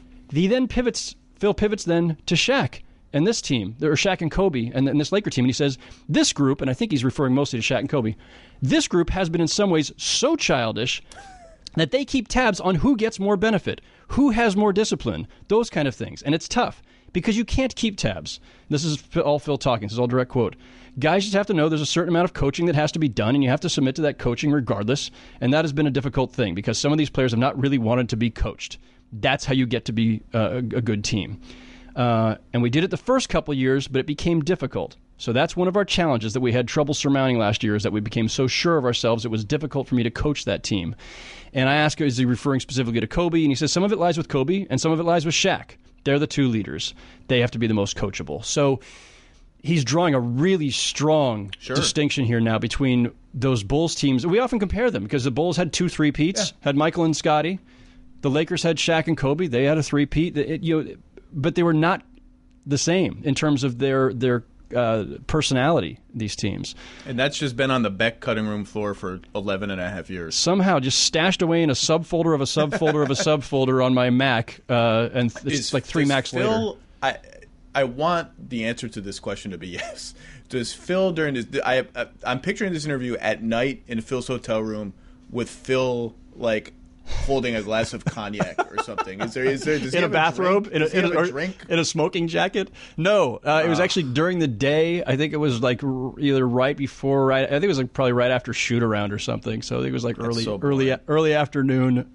Speaker 4: Phil pivots then to Shaq. And this team, or Shaq and Kobe, and this Laker team, and he says, this group, and I think he's referring mostly to Shaq and Kobe, this group has been in some ways so childish that they keep tabs on who gets more benefit, who has more discipline, those kind of things. And it's tough because you can't keep tabs. This is all Phil talking. This is all direct quote. Guys just have to know there's a certain amount of coaching that has to be done, and you have to submit to that coaching regardless. And that has been a difficult thing because some of these players have not really wanted to be coached. That's how you get to be a good team. And we did it the first couple of years, but it became difficult. So that's one of our challenges that we had trouble surmounting last year, is that we became so sure of ourselves it was difficult for me to coach that team. And I asked, is he referring specifically to Kobe? And he says some of it lies with Kobe and some of it lies with Shaq. They're the two leaders. They have to be the most coachable. So he's drawing a really strong distinction here now between those Bulls teams. We often compare them because the Bulls had 2 3-peats, had Michael and Scottie. The Lakers had Shaq and Kobe. They had a 3-peat. But they were not the same in terms of their personality, these teams.
Speaker 3: And that's just been on the Beck cutting room floor for 11 and a half years.
Speaker 4: Somehow just stashed away in a subfolder of a subfolder of a subfolder on my Mac, and it's like 3 Macs later.
Speaker 3: I want the answer to this question to be yes. Does Phil during this... I'm picturing this interview at night in Phil's hotel room with Phil, like, holding a glass of cognac or something. Does he
Speaker 4: in a
Speaker 3: have
Speaker 4: bathrobe,
Speaker 3: in a drink,
Speaker 4: in a smoking jacket? No, it was actually during the day. I think it was like either right before, I think it was like probably right after shoot around or something. So I think it was like early afternoon.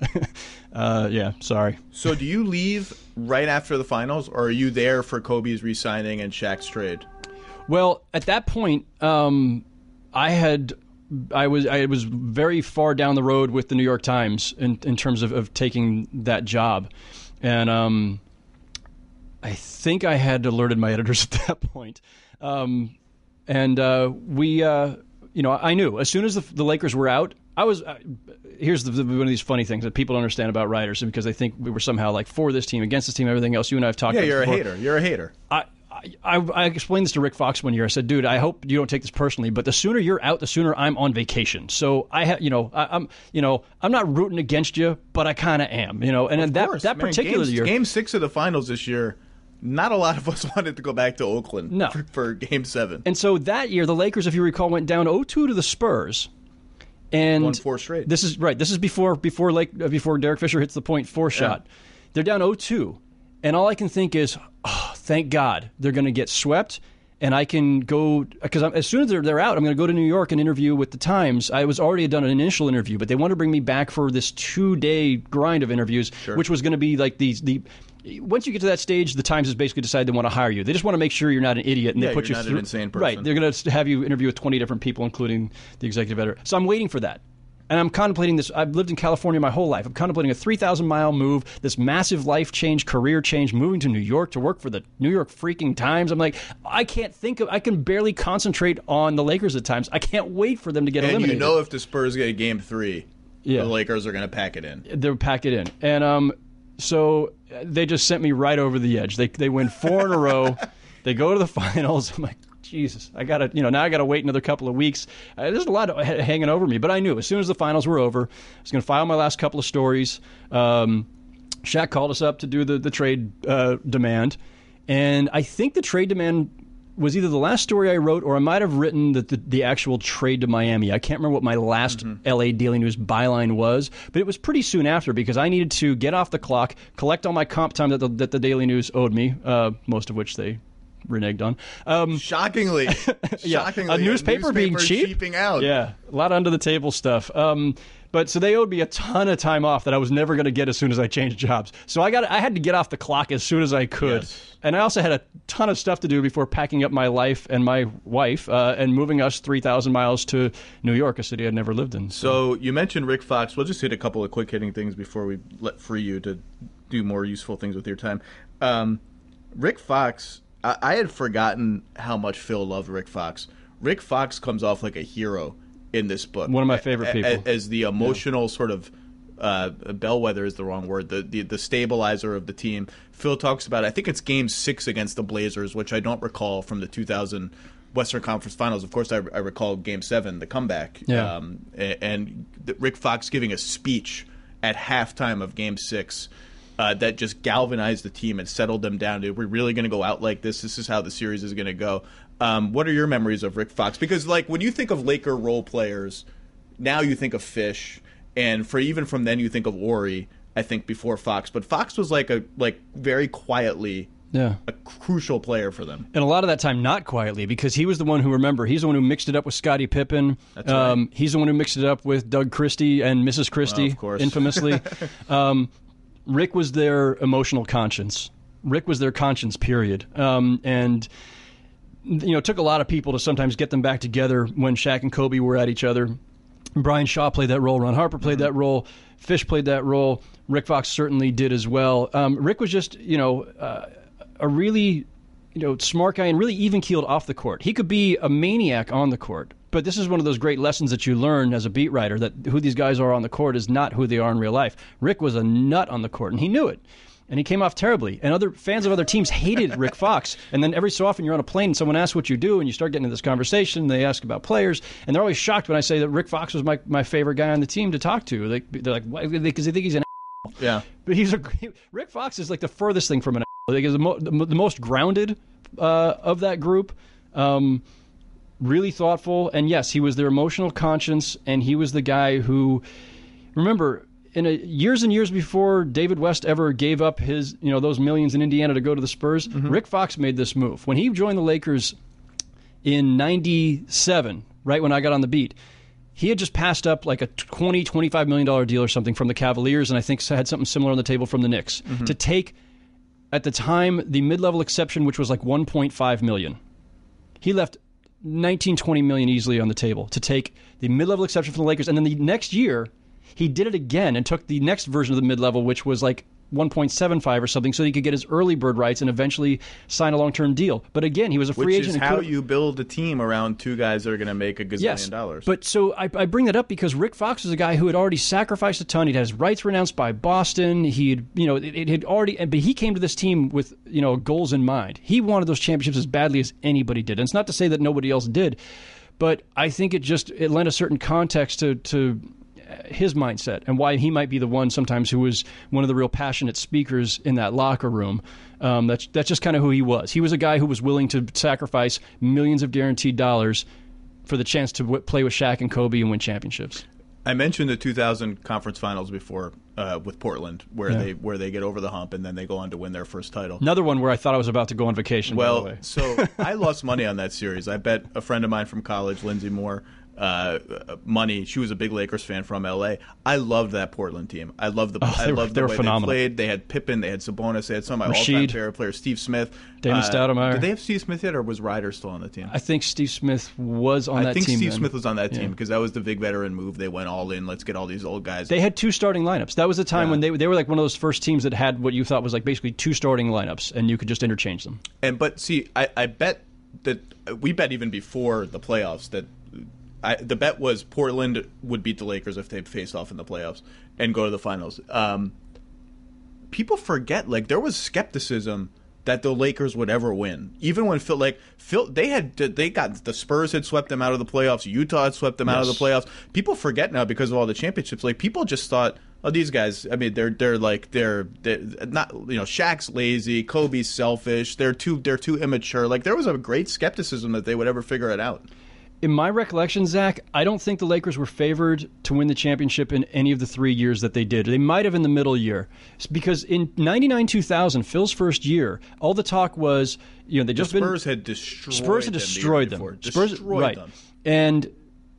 Speaker 4: Yeah, sorry.
Speaker 3: So do you leave right after the finals, or are you there for Kobe's re-signing and Shaq's trade?
Speaker 4: Well, at that point, I was very far down the road with the New York Times in terms of taking that job. And I think I had alerted my editors at that point. I knew as soon as the Lakers were out, here's one of these funny things that people don't understand about writers, because they think we were somehow like for this team, against this team, everything else. You and I have talked about
Speaker 3: you're
Speaker 4: before.
Speaker 3: a hater. You're a hater.
Speaker 4: I explained this to Rick Fox one year. I said, dude, I hope you don't take this personally, but the sooner you're out, the sooner I'm on vacation. So I'm not rooting against you, but I kind of am, And that particular year,
Speaker 3: Game 6 of the finals this year, not a lot of us wanted to go back to Oakland for Game 7.
Speaker 4: And so that year, the Lakers, if you recall, went down 0-2 to the Spurs. And
Speaker 3: won 4 straight.
Speaker 4: This is right. This is before Derek Fisher hits the .4 shot. they're down 0-2. And all I can think is, oh, thank God they're going to get swept. And I can go, because as soon as they're out, I'm going to go to New York and interview with the Times. I was already done an initial interview, but they want to bring me back for this 2-day grind of interviews, which was going to be like the once you get to that stage, the Times has basically decided they want to hire you. They just want to make sure you're not an idiot, and they put you
Speaker 3: not
Speaker 4: through.
Speaker 3: An insane person.
Speaker 4: Right, they're going to have you interview with 20 different people, including the executive editor. So I'm waiting for that. And I'm contemplating this. I've lived in California my whole life. I'm contemplating a 3,000-mile move, this massive life change, career change, moving to New York to work for the New York freaking Times. I'm like, I can barely concentrate on the Lakers at times. I can't wait for them to get eliminated.
Speaker 3: And you know if the Spurs get a Game 3, the Lakers are going to pack it in.
Speaker 4: They'll pack it in. And so they just sent me right over the edge. They win 4 in a row. They go to the finals. I'm like, Jesus, I gotta, now I gotta wait another couple of weeks. There's a lot hanging over me, but I knew as soon as the finals were over, I was going to file my last couple of stories. Shaq called us up to do the trade demand, and I think the trade demand was either the last story I wrote, or I might have written the actual trade to Miami. I can't remember what my last LA Daily News byline was, but it was pretty soon after because I needed to get off the clock, collect all my comp time that the Daily News owed me, most of which they reneged on.
Speaker 3: Shockingly.
Speaker 4: A newspaper being cheap?
Speaker 3: Cheaping out.
Speaker 4: Yeah, a lot of under-the-table stuff. But so they owed me a ton of time off that I was never going to get as soon as I changed jobs. So I had to get off the clock as soon as I could.
Speaker 3: Yes.
Speaker 4: And I also had a ton of stuff to do before packing up my life and my wife and moving us 3,000 miles to New York, a city I'd never lived in.
Speaker 3: So you mentioned Rick Fox. We'll just hit a couple of quick-hitting things before we let free you to do more useful things with your time. Rick Fox, I had forgotten how much Phil loved Rick Fox. Rick Fox comes off like a hero in this book.
Speaker 4: One of my favorite people.
Speaker 3: As the emotional sort of bellwether is the wrong word, the stabilizer of the team. Phil talks about, I think it's Game 6 against the Blazers, which I don't recall from the 2000 Western Conference Finals. Of course, I recall Game 7, the comeback.
Speaker 4: Yeah.
Speaker 3: And Rick Fox giving a speech at halftime of Game 6 that just galvanized the team and settled them down. We're really going to go out like this. This is how the series is going to go. What are your memories of Rick Fox? Because when you think of Laker role players, now you think of Fish, and even from then you think of Horry, I think, before Fox. But Fox was very quietly a crucial player for them.
Speaker 4: And a lot of that time not quietly, because he was the one he's the one who mixed it up with Scottie Pippen.
Speaker 3: That's right.
Speaker 4: He's the one who mixed it up with Doug Christie and Mrs. Christie,
Speaker 3: of course.
Speaker 4: Infamously. Rick was their emotional conscience. Rick was their conscience, period. And it took a lot of people to sometimes get them back together when Shaq and Kobe were at each other. Brian Shaw played that role. Ron Harper played that role. Fish played that role. Rick Fox certainly did as well. Rick was just, a really, smart guy and really even-keeled off the court. He could be a maniac on the court. But this is one of those great lessons that you learn as a beat writer, that who these guys are on the court is not who they are in real life. Rick was a nut on the court, and he knew it. And he came off terribly. And other fans of other teams hated Rick Fox. And then every so often you're on a plane and someone asks what you do, and you start getting into this conversation. They ask about players, and they're always shocked when I say that Rick Fox was my favorite guy on the team to talk to. They're like, why? Because they think he's an asshole.
Speaker 3: Yeah.
Speaker 4: But Rick Fox is like the furthest thing from an asshole. Like, he's the most grounded of that group. Really thoughtful. And yes, he was their emotional conscience, and he was the guy who, remember, years and years before David West ever gave up his, those millions in Indiana to go to the Spurs, Rick Fox made this move. When he joined the Lakers in 97, right when I got on the beat, he had just passed up like a $20, $25 million deal or something from the Cavaliers, and I think had something similar on the table from the Knicks, to take, at the time, the mid-level exception, which was like $1.5 million. He left $19, $20 million easily on the table to take the mid-level exception from the Lakers, and then the next year, he did it again and took the next version of the mid-level, which was like 1.75 or something, so he could get his early bird rights and eventually sign a long-term deal. But again, he was a free agent.
Speaker 3: Which is how you build a team around two guys that are going to make a gazillion dollars.
Speaker 4: But so I bring that up because Rick Fox was a guy who had already sacrificed a ton. He'd had his rights renounced by Boston. He'd, it had already, but he came to this team with, goals in mind. He wanted those championships as badly as anybody did. And it's not to say that nobody else did, but I think it lent a certain context to his mindset and why he might be the one sometimes who was one of the real passionate speakers in that locker room. That's just kind of who he was. He was a guy who was willing to sacrifice millions of guaranteed dollars for the chance to play with Shaq and Kobe and win championships.
Speaker 3: I mentioned the 2000 conference finals before with Portland, where they get over the hump and then they go on to win their first title.
Speaker 4: Another one where I thought I was about to go on vacation.
Speaker 3: Well,
Speaker 4: by the way.
Speaker 3: So I lost money on that series. I bet a friend of mine from college, Lindsay Moore, money. She was a big Lakers fan from LA. I loved that Portland team. I loved the way
Speaker 4: phenomenal.
Speaker 3: they played. They had Pippen, they had Sabonis, they had some of my
Speaker 4: Rashid.
Speaker 3: all-time favorite players, Steve Smith,
Speaker 4: Damon Stoudemire.
Speaker 3: Did they have Steve Smith yet, or was Ryder still on the team?
Speaker 4: I think Steve Smith was on that team.
Speaker 3: I think Steve
Speaker 4: then.
Speaker 3: Smith was on that team because that was the big veteran move. They went all in. Let's get all these old guys.
Speaker 4: They had 2 starting lineups. That was the time when they were like one of those first teams that had what you thought was like basically 2 starting lineups, and you could just interchange them.
Speaker 3: But see, I bet that we bet even before the playoffs that the bet was Portland would beat the Lakers if they faced off in the playoffs and go to the finals. People forget, like, there was skepticism that the Lakers would ever win, even when Phil, the Spurs had swept them out of the playoffs, Utah had swept them out of the playoffs. People forget now because of all the championships. Like, people just thought, oh, these guys, I mean, they're not, Shaq's lazy, Kobe's selfish, they're too immature. Like, there was a great skepticism that they would ever figure it out.
Speaker 4: In my recollection, Zach, I don't think the Lakers were favored to win the championship in any of the 3 years that they did. They might have in the middle year. Because in 99-2000, Phil's first year, all the talk was, they just
Speaker 3: Spurs had destroyed them.
Speaker 4: Destroyed them. And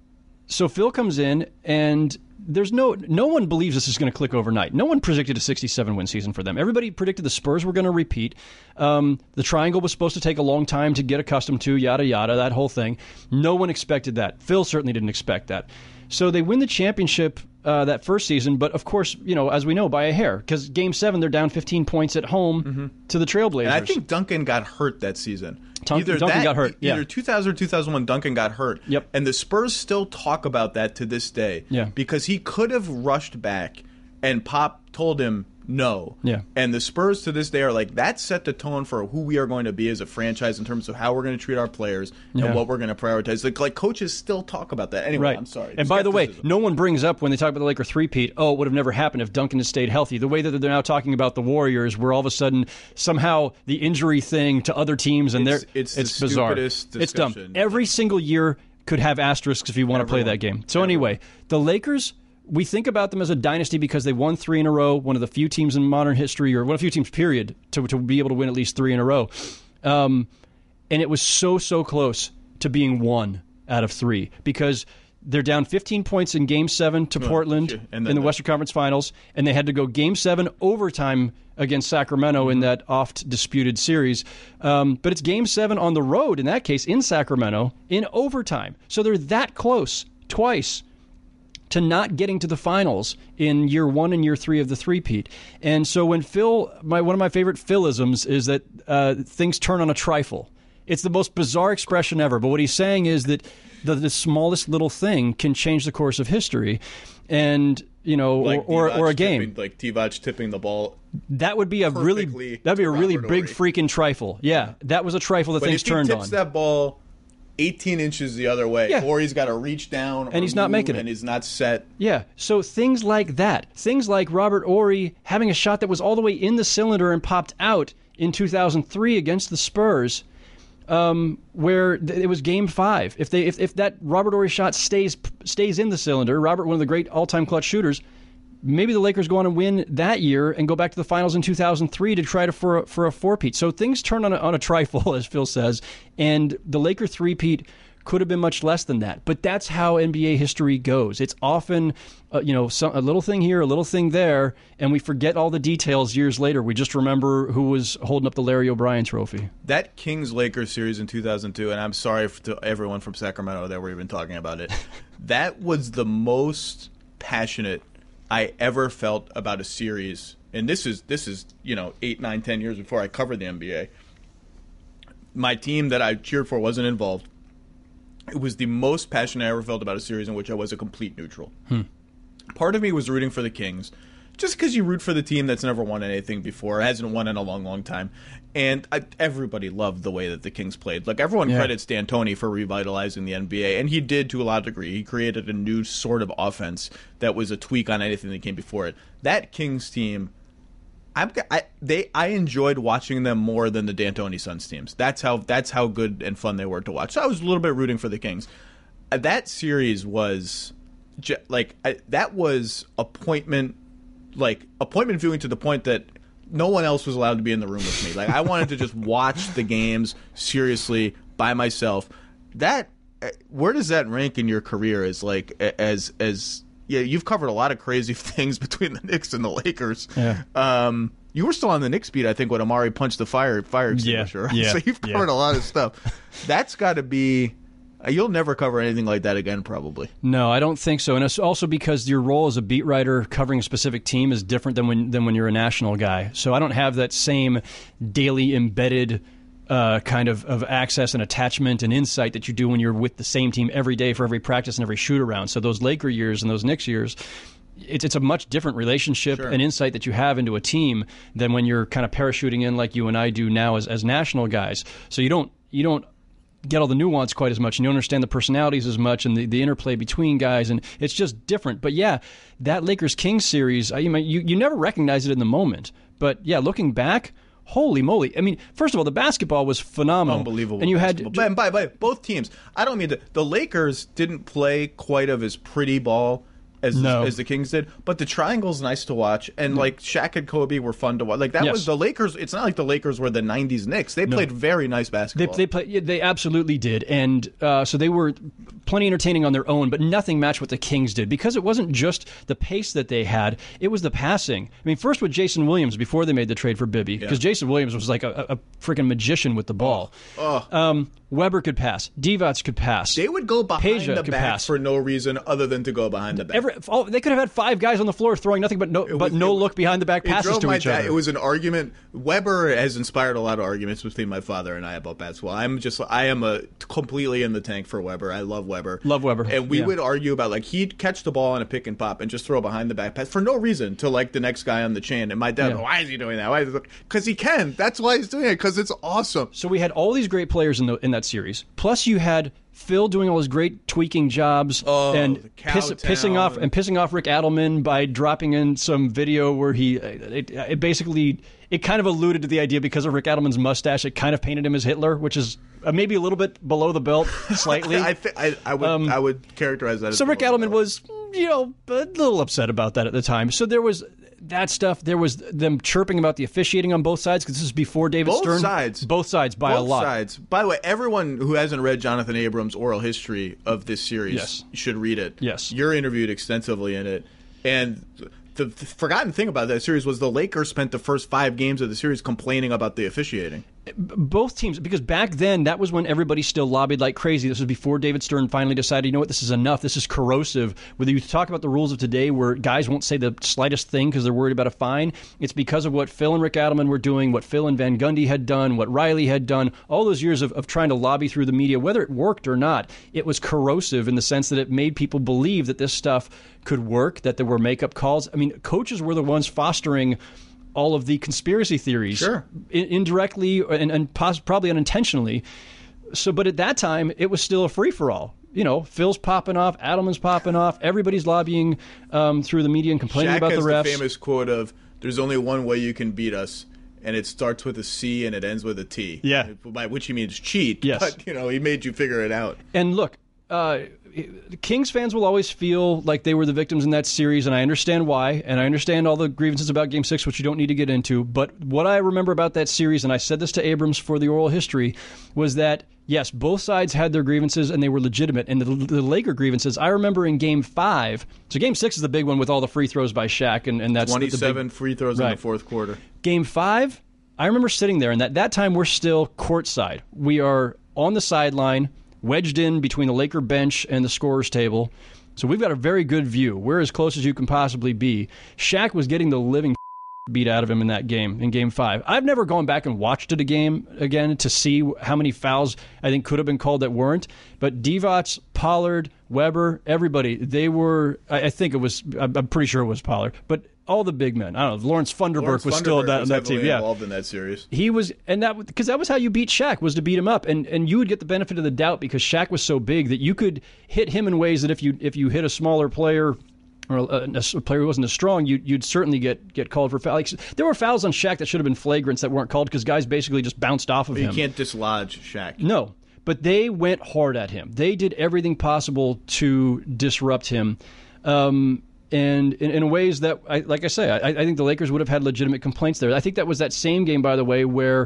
Speaker 4: so Phil comes in, and there's no one believes this is going to click overnight. No one predicted a 67-win season for them. Everybody predicted the Spurs were going to repeat. The triangle was supposed to take a long time to get accustomed to, yada, yada, that whole thing. No one expected that. Phil certainly didn't expect that. So they win the championship that first season, but of course, as we know, by a hair. Because Game 7, they're down 15 points at home to the Trailblazers. And
Speaker 3: I think Duncan got hurt that season.
Speaker 4: Duncan got hurt.
Speaker 3: Either 2000 or 2001, Duncan got hurt.
Speaker 4: Yep.
Speaker 3: And the Spurs still talk about that to this day.
Speaker 4: Yeah.
Speaker 3: Because he could have rushed back, and Pop told him no.
Speaker 4: Yeah.
Speaker 3: And the Spurs to this day are like, that set the tone for who we are going to be as a franchise in terms of how we're going to treat our players and what we're going to prioritize. Like coaches still talk about that. Anyway,
Speaker 4: right.
Speaker 3: I'm sorry.
Speaker 4: And by the way, no one brings up when they talk about the Laker three-peat, it would have never happened if Duncan had stayed healthy. The way that they're now talking about the Warriors, where all of a sudden somehow the injury thing to other teams, and it's bizarre. It's dumb. Every single year could have asterisks if you want to play that game. So anyway, the Lakers, we think about them as a dynasty because they won 3 in a row, one of the few teams in modern history, or one of the few teams, period, to be able to win at least 3 in a row. And it was so close to being 1 out of 3 because they're down 15 points in Game 7 to Portland in the Western Conference Finals, and they had to go Game 7 overtime against Sacramento in that oft-disputed series. But it's Game 7 on the road, in that case, in Sacramento, in overtime. So they're that close twice to not getting to the finals in year 1 and year 3 of the three-peat. And so when one of my favorite Philisms is that things turn on a trifle. It's the most bizarre expression ever, but what he's saying is that the smallest little thing can change the course of history. And,
Speaker 3: like
Speaker 4: or a game.
Speaker 3: Like Divac tipping the ball.
Speaker 4: That would be a really big freaking trifle. Yeah, that was a trifle that things turned on.
Speaker 3: But if he tips that ball 18 inches the other way, or he's got to reach down,
Speaker 4: and he's not making it,
Speaker 3: and he's not set.
Speaker 4: Yeah, so things like that, things like Robert Horry having a shot that was all the way in the cylinder and popped out in 2003 against the Spurs, where it was Game 5. If that Robert Horry shot stays in the cylinder, Robert, one of the great all-time clutch shooters, maybe the Lakers go on and win that year and go back to the finals in 2003 to try for a four-peat. So things turn on a trifle, as Phil says, and the Laker three-peat could have been much less than that. But that's how NBA history goes. It's often a little thing here, a little thing there, and we forget all the details years later. We just remember who was holding up the Larry O'Brien trophy.
Speaker 3: That Kings-Lakers series in 2002, and I'm sorry to everyone from Sacramento that we're even talking about it, that was the most passionate I ever felt about a series, and this is 8, 9, 10 years before I covered the NBA. My team that I cheered for wasn't involved. It was the most passionate I ever felt about a series in which I was a complete neutral. Part of me was rooting for the Kings, just because you root for the team that's never won anything before, hasn't won in a long, long time. And everybody loved the way that the Kings played. Like, everyone credits D'Antoni for revitalizing the NBA, and he did to a lot of degree. He created a new sort of offense that was a tweak on anything that came before it. That Kings team, I enjoyed watching them more than the D'Antoni Suns teams. That's how good and fun they were to watch. So I was a little bit rooting for the Kings. That series was that was appointment viewing to the point that no one else was allowed to be in the room with me. Like, I wanted to just watch the games seriously by myself. Where does that rank in your career you've covered a lot of crazy things between the Knicks and the Lakers.
Speaker 4: Yeah.
Speaker 3: You were still on the Knicks beat, I think, when Amari punched the fire extinguisher.
Speaker 4: Yeah.
Speaker 3: So you've covered a lot of stuff. That's got to be... You'll never cover anything like that again, probably.
Speaker 4: No, I don't think so. And it's also because your role as a beat writer covering a specific team is different than when you're a national guy. So I don't have that same daily embedded kind of access and attachment and insight that you do when you're with the same team every day for every practice and every shoot-around. So those Laker years and those Knicks years... It's a much different relationship and insight that you have into a team than when you're kind of parachuting in like you and I do now as national guys. So you don't get all the nuance quite as much, and you don't understand the personalities as much and the interplay between guys, and it's just different. But yeah, that Lakers-Kings series, you never recognize it in the moment. But yeah, looking back, holy moly. I mean, first of all, the basketball was phenomenal.
Speaker 3: Unbelievable.
Speaker 4: And you
Speaker 3: basketball.
Speaker 4: had...
Speaker 3: By both teams. I don't mean the Lakers didn't play quite of as pretty ball as the Kings did, but the triangle's nice to watch, and like Shaq and Kobe were fun to watch. Like that was the Lakers. It's not like the Lakers were the '90s Knicks. They played very nice basketball.
Speaker 4: They absolutely did, and so they were plenty entertaining on their own, but nothing matched what the Kings did because it wasn't just the pace that they had; it was the passing. I mean, first with Jason Williams before they made the trade for Bibby, because Jason Williams was like a freaking magician with the ball. Weber could pass. Divac could pass.
Speaker 3: They would go behind
Speaker 4: Peja
Speaker 3: the
Speaker 4: could
Speaker 3: back
Speaker 4: pass.
Speaker 3: for no reason other than to go behind the back.
Speaker 4: They could have had 5 guys on the floor throwing nothing but no look behind the back passes to each other.
Speaker 3: It was an argument. Weber has inspired a lot of arguments between my father and I about basketball. I am completely in the tank for Weber. I love Weber. And we would argue about like he'd catch the ball on a pick and pop and just throw behind the back pass for no reason to like the next guy on the chain. And my dad, why is he doing that? Because he can. That's why he's doing it. Because it's awesome.
Speaker 4: So we had all these great players in that series. Plus you had Phil doing all his great tweaking jobs and pissing off Rick Adelman by dropping in some video where it basically kind of alluded to the idea because of Rick Adelman's mustache. It kind of painted him as Hitler, which is maybe a little bit below the belt, slightly.
Speaker 3: I would characterize that as
Speaker 4: so. Rick Adelman was a little upset about that at the time. So there was that stuff. There was them chirping about the officiating on both sides because this is before David Stern. Both sides by a lot.
Speaker 3: Both sides. By the way, everyone who hasn't read Jonathan Abrams' oral history of this series should read it.
Speaker 4: Yes.
Speaker 3: You're interviewed extensively in it. And the forgotten thing about that series was the Lakers spent the first 5 games of the series complaining about the officiating.
Speaker 4: Both teams, because back then, that was when everybody still lobbied like crazy. This was before David Stern finally decided, you know what, this is enough. This is corrosive. Whether you talk about the rules of today where guys won't say the slightest thing because they're worried about a fine, it's because of what Phil and Rick Adelman were doing, what Phil and Van Gundy had done, what Riley had done, all those years of trying to lobby through the media. Whether it worked or not, it was corrosive in the sense that it made people believe that this stuff could work, that there were makeup calls. I mean, coaches were the ones fostering all of the conspiracy theories, indirectly and probably unintentionally. So, but at that time, it was still a free-for-all. You know, Phil's popping off, Adelman's popping off, everybody's lobbying through the media and complaining about the refs.
Speaker 3: Shaq has the famous quote of, "There's only one way you can beat us, and it starts with a C and it ends with a T."
Speaker 4: Yeah.
Speaker 3: By which he means cheat.
Speaker 4: Yes.
Speaker 3: But, he made you figure it out.
Speaker 4: And look, Kings fans will always feel like they were the victims in that series, and I understand why, and I understand all the grievances about Game 6, which you don't need to get into, but what I remember about that series, and I said this to Abrams for the oral history, was that, yes, both sides had their grievances, and they were legitimate, and the Laker grievances, I remember in Game 5, so Game 6 is the big one with all the free throws by Shaq, and that's
Speaker 3: 27 free throws in the fourth quarter.
Speaker 4: Game 5, I remember sitting there, and that time we're still courtside. We are on the sideline, wedged in between the Laker bench and the scorer's table. So we've got a very good view. We're as close as you can possibly be. Shaq was getting the living beat out of him in that game, in Game 5. I've never gone back and watched it again to see how many fouls I think could have been called that weren't. But Divac, Pollard, Weber, everybody, they were, I'm pretty sure it was Pollard, but all the big men. I don't know. Lawrence Funderburk was still on that team. Yeah,
Speaker 3: involved in that series.
Speaker 4: He was, and because that was how you beat Shaq, was to beat him up, and you would get the benefit of the doubt because Shaq was so big that you could hit him in ways that if you hit a smaller player or a player who wasn't as strong, you'd certainly get called for foul. Like, there were fouls on Shaq that should have been flagrants that weren't called because guys basically just bounced off of him.
Speaker 3: You can't dislodge Shaq.
Speaker 4: No, but they went hard at him. They did everything possible to disrupt him. And in ways that, like I say, I think the Lakers would have had legitimate complaints there. I think that was that same game, by the way, where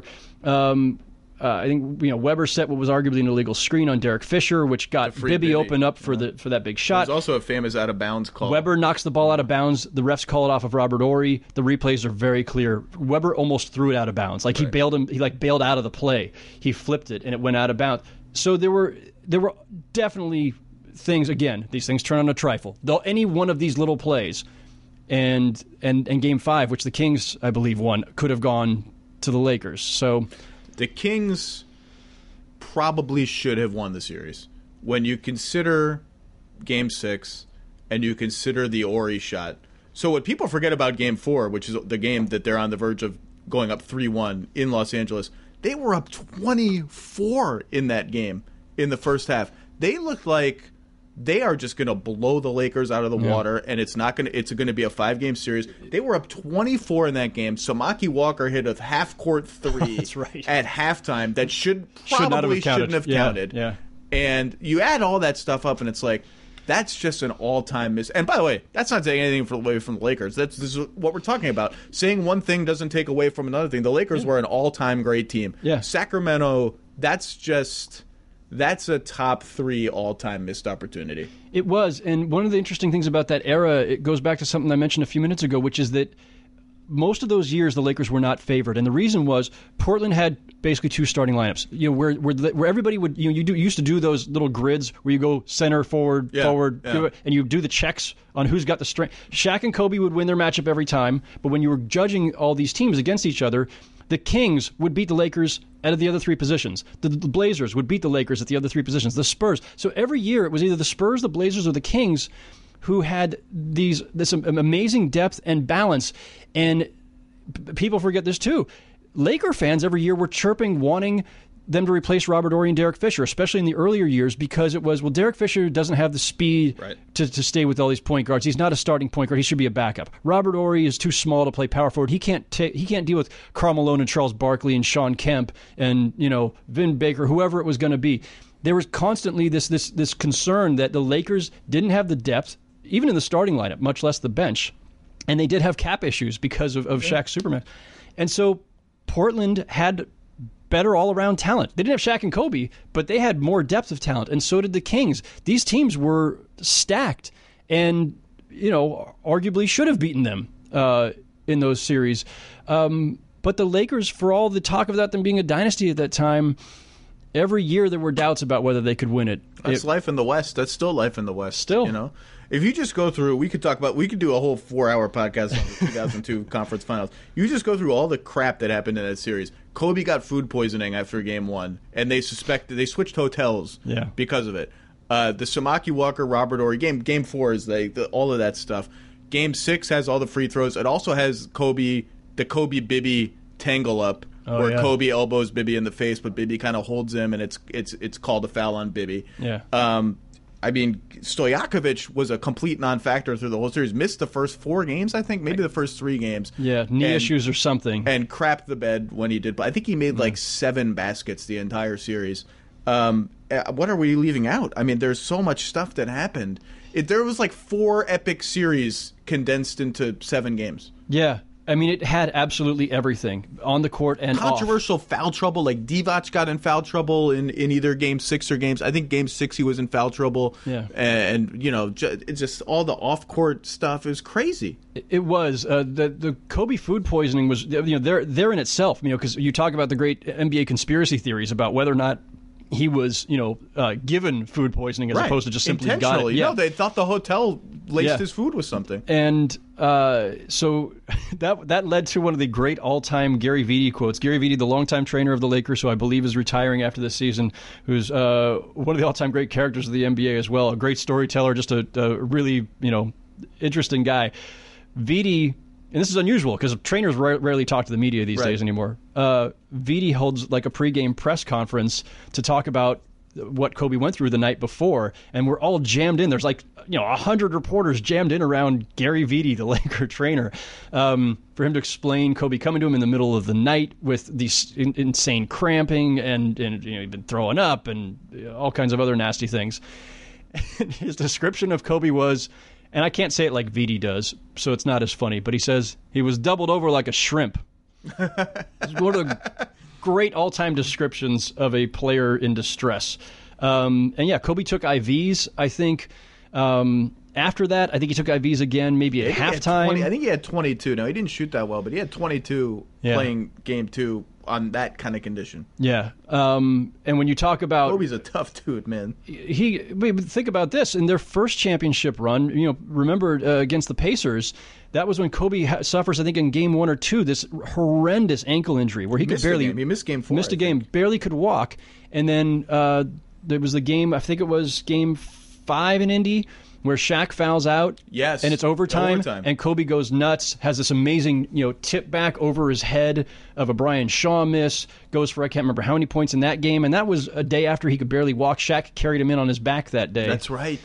Speaker 4: I think Weber set what was arguably an illegal screen on Derek Fisher, which got Bibby open up for that big shot.
Speaker 3: There's also a famous out of bounds call.
Speaker 4: Weber knocks the ball out of bounds. The refs call it off of Robert Horry. The replays are very clear. Weber almost threw it out of bounds. Like he bailed him. He bailed out of the play. He flipped it and it went out of bounds. So there were definitely things. Again, these things turn on a trifle. Though any one of these little plays, and Game 5, which the Kings I believe won, could have gone to the Lakers. So
Speaker 3: the Kings probably should have won the series when you consider Game 6 and you consider the Horry shot. So what people forget about Game 4, which is the game that they're on the verge of going up 3-1 in Los Angeles, they were up 24 in that game in the first half. They looked like they are just going to blow the Lakers out of the water, and it's going to be a 5-game series. They were up 24 in that game. Samaki Walker hit a half-court three
Speaker 4: That's right.
Speaker 3: at halftime that shouldn't have counted.
Speaker 4: Yeah.
Speaker 3: And you add all that stuff up, and it's like, that's just an all-time miss. And by the way, that's not taking anything away from the Lakers. This is what we're talking about. Saying one thing doesn't take away from another thing. The Lakers were an all-time great team.
Speaker 4: Yeah.
Speaker 3: Sacramento, that's a top 3 all-time missed opportunity.
Speaker 4: It was, and one of the interesting things about that era, it goes back to something I mentioned a few minutes ago, which is that most of those years the Lakers were not favored, and the reason was Portland had basically 2 starting lineups. Where everybody would you used to do those little grids where you go center, forward, and you do the checks on who's got the strength. Shaq and Kobe would win their matchup every time, but when you were judging all these teams against each other, the Kings would beat the Lakers at the other 3 positions. The Blazers would beat the Lakers at the other 3 positions. The Spurs. So every year it was either the Spurs, the Blazers, or the Kings who had this amazing depth and balance. And people forget this too. Laker fans every year were chirping, wanting them to replace Robert Horry and Derek Fisher, especially in the earlier years, because it was, Derek Fisher doesn't have the speed to stay with all these point guards. He's not a starting point guard. He should be a backup. Robert Horry is too small to play power forward. He can't deal with Karl Malone and Charles Barkley and Sean Kemp and Vin Baker, whoever it was going to be. There was constantly this concern that the Lakers didn't have the depth, even in the starting lineup, much less the bench, and they did have cap issues because of Shaq's Supermax. And so Portland had better all-around talent. They didn't have Shaq and Kobe, but they had more depth of talent, and so did the Kings. These teams were stacked and, arguably should have beaten them in those series. But the Lakers, for all the talk about them being a dynasty at that time, every year there were doubts about whether they could win it.
Speaker 3: That's life in the West. That's still life in the West.
Speaker 4: Still.
Speaker 3: If you just go through, we could do a whole 4-hour podcast on the 2002 conference finals. You just go through all the crap that happened in that series. Kobe got food poisoning after Game 1, and they switched hotels because of it. The Samaki Walker, Robert Horry game 4 is all of that stuff. Game 6 has all the free throws. It also has the Kobe Bibby tangle up, where Kobe elbows Bibby in the face, but Bibby kind of holds him, and it's called a foul on Bibby.
Speaker 4: Yeah.
Speaker 3: Stojakovic was a complete non-factor through the whole series. Missed the first 4 games, I think, maybe the first 3 games.
Speaker 4: Yeah, knee issues or something.
Speaker 3: And crapped the bed when he did. But I think he made 7 baskets the entire series. What are we leaving out? I mean, there's so much stuff that happened. There was 4 epic series condensed into 7 games.
Speaker 4: Yeah. I mean, it had absolutely everything on the court and
Speaker 3: controversial foul trouble. Like Divac got in foul trouble in either Game 6 or I think Game 6 he was in foul trouble.
Speaker 4: Yeah,
Speaker 3: and it's just all the off court stuff is crazy.
Speaker 4: It was the Kobe food poisoning was there in itself. Because you talk about the great NBA conspiracy theories about whether or not he was, given food poisoning as opposed to just simply got it.
Speaker 3: Yeah, they thought the hotel laced his food with something.
Speaker 4: And so that led to one of the great all-time Gary Vitti quotes. Gary Vitti, the longtime trainer of the Lakers, who I believe is retiring after this season, who's one of the all-time great characters of the NBA as well, a great storyteller, just a really interesting guy. Vitti. And this is unusual because trainers rarely talk to the media these days anymore. Vitti holds a pregame press conference to talk about what Kobe went through the night before, and we're all jammed in. There's 100 reporters jammed in around Gary Vitti, the Laker trainer, for him to explain Kobe coming to him in the middle of the night with these insane cramping and he'd been throwing up and all kinds of other nasty things. And his description of Kobe was, and I can't say it like Vitti does, so it's not as funny, but he says he was doubled over like a shrimp. It's one of the great all-time descriptions of a player in distress. And yeah, Kobe took IVs, I think. After that, I think he took IVs again, maybe at halftime.
Speaker 3: I think he had 22. Now, he didn't shoot that well, but he had 22 playing game 2 on that kind of condition.
Speaker 4: Yeah. And when you talk about...
Speaker 3: Kobe's a tough dude, man.
Speaker 4: Think about this. In their first championship run, remember against the Pacers, that was when Kobe suffers, I think, in game 1 or 2, this horrendous ankle injury where he could barely...
Speaker 3: He missed game 4.
Speaker 4: Missed a game, barely could walk. And then there was the game, I think it was game 5 in Indy, where Shaq fouls out,
Speaker 3: yes,
Speaker 4: and it's overtime, and Kobe goes nuts, has this amazing, tip back over his head of a Brian Shaw miss, goes for I can't remember how many points in that game, and that was a day after he could barely walk. Shaq carried him in on his back that day.
Speaker 3: That's right.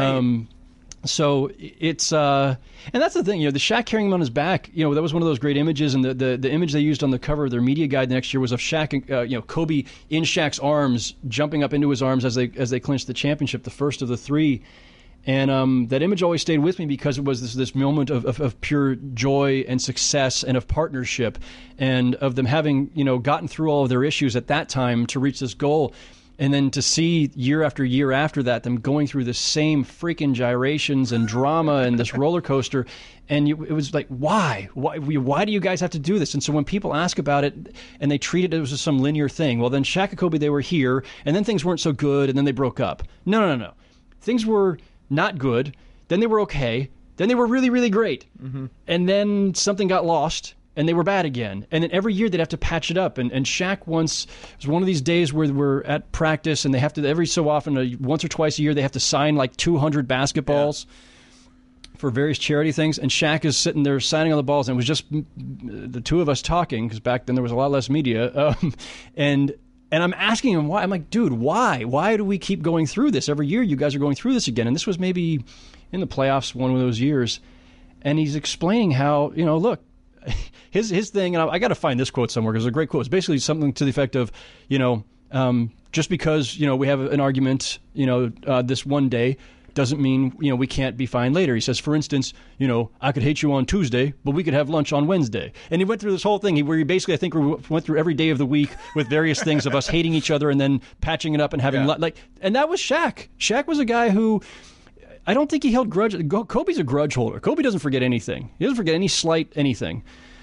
Speaker 4: So it's and that's the thing, the Shaq carrying him on his back. That was one of those great images, and the image they used on the cover of their media guide the next year was of Shaq, Kobe in Shaq's arms, jumping up into his arms as they clinched the championship, the first of the 3. And that image always stayed with me because it was this moment of pure joy and success and of partnership, and of them having gotten through all of their issues at that time to reach this goal. And then to see year after year after that, them going through the same freaking gyrations and drama and this roller coaster. And it was like, why? Why do you guys have to do this? And so when people ask about it and they treat it as just some linear thing, well, then Shaq and Kobe, they were here, and then things weren't so good, and then they broke up. No. Things were not good, then they were okay, then they were really, really great. Mm-hmm. And then something got lost, and they were bad again. And then every year they'd have to patch it up. And Shaq once, it was one of these days where we're at practice, and they have to, every so often, once or twice a year, they have to sign like 200 basketballs for various charity things. And Shaq is sitting there signing all the balls, and it was just the two of us talking, because back then there was a lot less media. And I'm asking him why. I'm like, dude, why? Why do we keep going through this? Every year you guys are going through this again. And this was maybe in the playoffs one of those years. And he's explaining how, look, his thing, and I got to find this quote somewhere because it's a great quote. It's basically something to the effect of, just because, we have an argument, this one day, doesn't mean, we can't be fine later. He says, for instance, I could hate you on Tuesday, but we could have lunch on Wednesday. And he went through this whole thing where he basically, I think, went through every day of the week with various things of us hating each other and then patching it up and having and that was Shaq. Shaq was a guy who, I don't think he held grudge. Kobe's a grudge holder. Kobe doesn't forget anything. He doesn't forget any slight anything.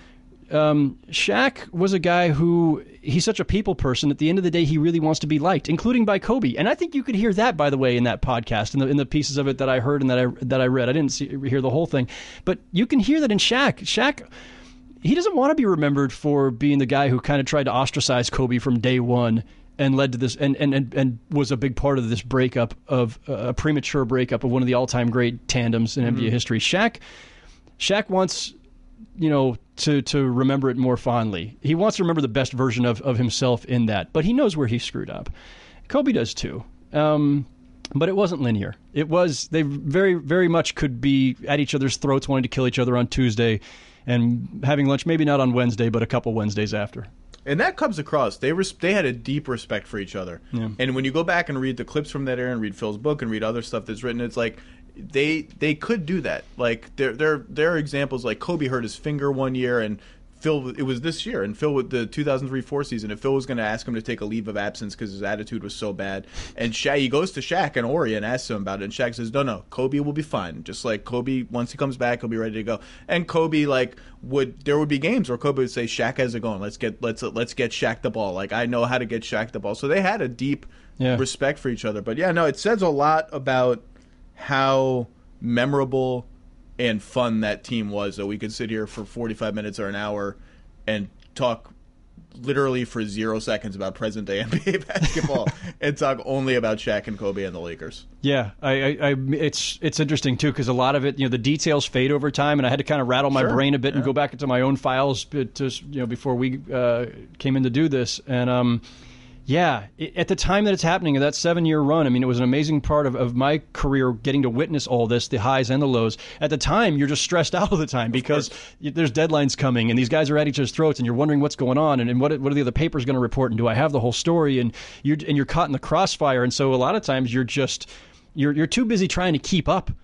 Speaker 4: Shaq was a guy who, he's such a people person. At the end of the day, he really wants to be liked, including by Kobe. And I think you could hear that, by the way, in that podcast, in the pieces of it that I heard and that I read. I didn't hear the whole thing, but you can hear that in Shaq. Shaq, he doesn't want to be remembered for being the guy who kind of tried to ostracize Kobe from day one and led to this, and was a big part of this breakup of a premature breakup of one of the all-time great tandems in NBA history. Shaq wants, to remember it more fondly. He wants to remember the best version of himself in that, but he knows where he screwed up. Kobe does too. But it wasn't linear. They very, very much could be at each other's throats wanting to kill each other on Tuesday and having lunch, maybe not on Wednesday, but a couple Wednesdays after.
Speaker 3: And that comes across. They had a deep respect for each other. Yeah. And when you go back and read the clips from that era and read Phil's book and read other stuff that's written, it's like they could do that. Like there are examples like Kobe hurt his finger one year, and Phil, it was this year, and Phil with the 2003-04 season, and Phil was going to ask him to take a leave of absence because his attitude was so bad. And he goes to Shaq and Ori and asks him about it, and Shaq says, no, Kobe will be fine. Just like Kobe, once he comes back, he'll be ready to go. And Kobe, there would be games where Kobe would say, Shaq, how's it going? Let's get Shaq the ball. Like, I know how to get Shaq the ball. So they had a deep respect for each other. But it says a lot about how memorable and fun that team was, that we could sit here for 45 minutes or an hour and talk literally for 0 seconds about present day NBA basketball and talk only about Shaq and Kobe and the Lakers. Yeah,
Speaker 4: it's interesting too, because a lot of it, the details fade over time, and I had to kind of rattle my brain a bit and go back into my own files before we came in to do this. And at the time that it's happening, that 7-year run, it was an amazing part of my career, getting to witness all this, the highs and the lows. At the time, you're just stressed out all the time because there's deadlines coming, and these guys are at each other's throats, and you're wondering what's going on, and what are the other papers going to report, and do I have the whole story? And you're caught in the crossfire, and so a lot of times you're too busy trying to keep up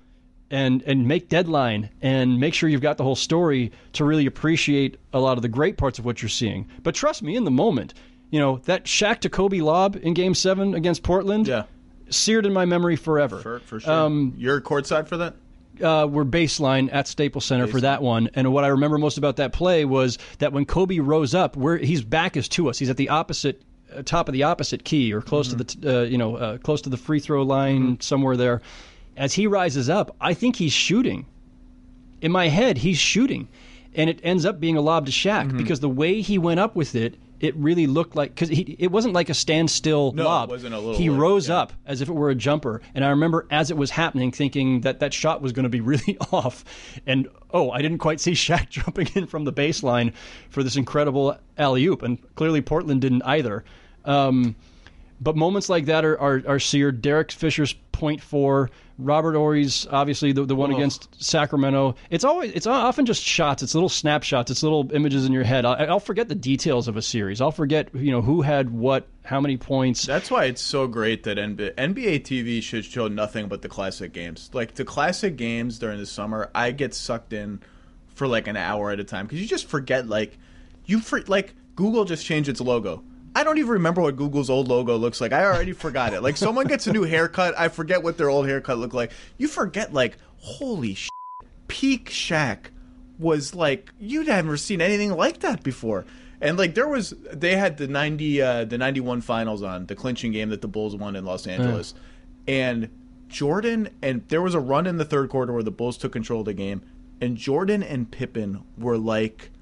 Speaker 4: and make deadline and make sure you've got the whole story to really appreciate a lot of the great parts of what you're seeing. But trust me, in the moment, that Shaq to Kobe lob in Game 7 against Portland, seared in my memory forever.
Speaker 3: For sure. You're courtside for that?
Speaker 4: We're baseline at Staples Center for that one. And what I remember most about that play was that when Kobe rose up, his back is to us. He's at the opposite top of the opposite key, or close to the close to the free throw line, somewhere there. As he rises up, I think he's shooting. In my head, he's shooting, and it ends up being a lob to Shaq because the way he went up with it, it really looked like, because it wasn't like a standstill lob.
Speaker 3: It wasn't a little.
Speaker 4: He rose up as if it were a jumper, and I remember as it was happening, thinking that shot was going to be really off, and I didn't quite see Shaq jumping in from the baseline for this incredible alley-oop, and clearly Portland didn't either. But moments like that are seared. Derek Fisher's .4, Robert Horry's obviously the one against Sacramento. It's often just shots. It's little snapshots. It's little images in your head. I'll forget the details of a series. I'll forget who had what, how many points.
Speaker 3: That's why it's so great that NBA TV should show nothing but the classic games. Like the classic games during the summer, I get sucked in for like an hour at a time because you just forget. Like Google just changed its logo. I don't even remember what Google's old logo looks like. I already forgot it. Like, someone gets a new haircut, I forget what their old haircut looked like. You forget, like, holy shit, peak Shaq was like, you'd never seen anything like that before. And, like, they had the 91 finals on, the clinching game that the Bulls won in Los Angeles. And Jordan, and there was a run in the third quarter where the Bulls took control of the game, and Jordan and Pippen were like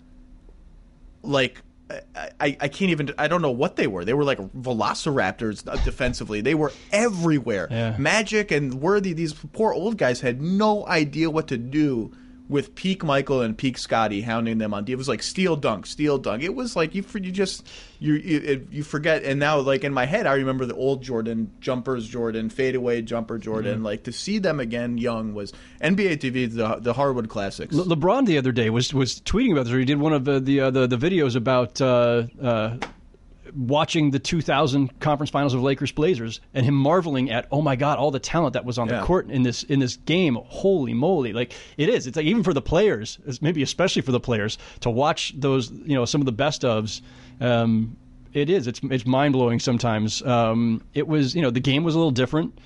Speaker 3: I can't even, I don't know what they were. They were like velociraptors defensively. They were everywhere. Yeah. Magic and Worthy, these poor old guys had no idea what to do with peak Michael and peak Scotty hounding them on D. It was like steal dunk. It was like you forget. And now, like in my head, I remember the old Jordan, jumpers Jordan, fadeaway jumper Jordan. Mm-hmm. Like to see them again young was NBA TV, the Hardwood Classics.
Speaker 4: LeBron the other day was tweeting about this. Or he did one of the videos about watching the 2000 conference finals of Lakers Blazers and him marveling at, oh my God, all the talent that was on the court in this game. Holy moly. Like it's like even for the players, maybe especially for the players, to watch those, some of the best ofs. It's mind blowing sometimes. It was, the game was a little different.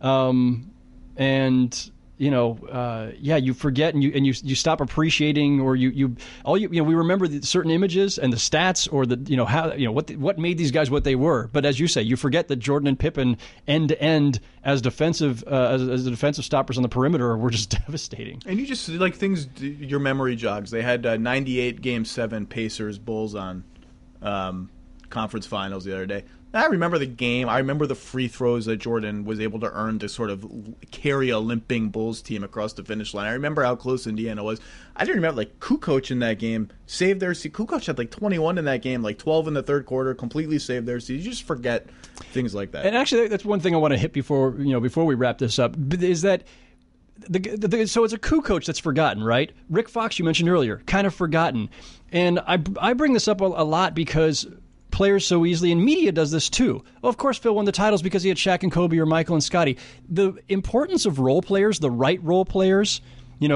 Speaker 4: You forget and you stop appreciating, or we remember certain images and the stats, or what made these guys what they were. But as you say, you forget that Jordan and Pippen end to end as defensive as the defensive stoppers on the perimeter were just devastating.
Speaker 3: And you just like things, your memory jogs. They had 98 Game 7 Pacers Bulls on conference finals the other day. I remember the game. I remember the free throws that Jordan was able to earn to sort of carry a limping Bulls team across the finish line. I remember how close Indiana was. I didn't remember, like, Kukoc in that game saved their season. Kukoc had, like, 21 in that game, like 12 in the third quarter, completely saved their season. You just forget things like that.
Speaker 4: And actually, that's one thing I want to hit before we wrap this up, is that so it's a Kukoc that's forgotten, right? Rick Fox, you mentioned earlier, kind of forgotten. And I bring this up a lot because players so easily, and media does this too. Well, of course, Phil won the titles because he had Shaq and Kobe or Michael and Scotty. The importance of role players, the right role players, a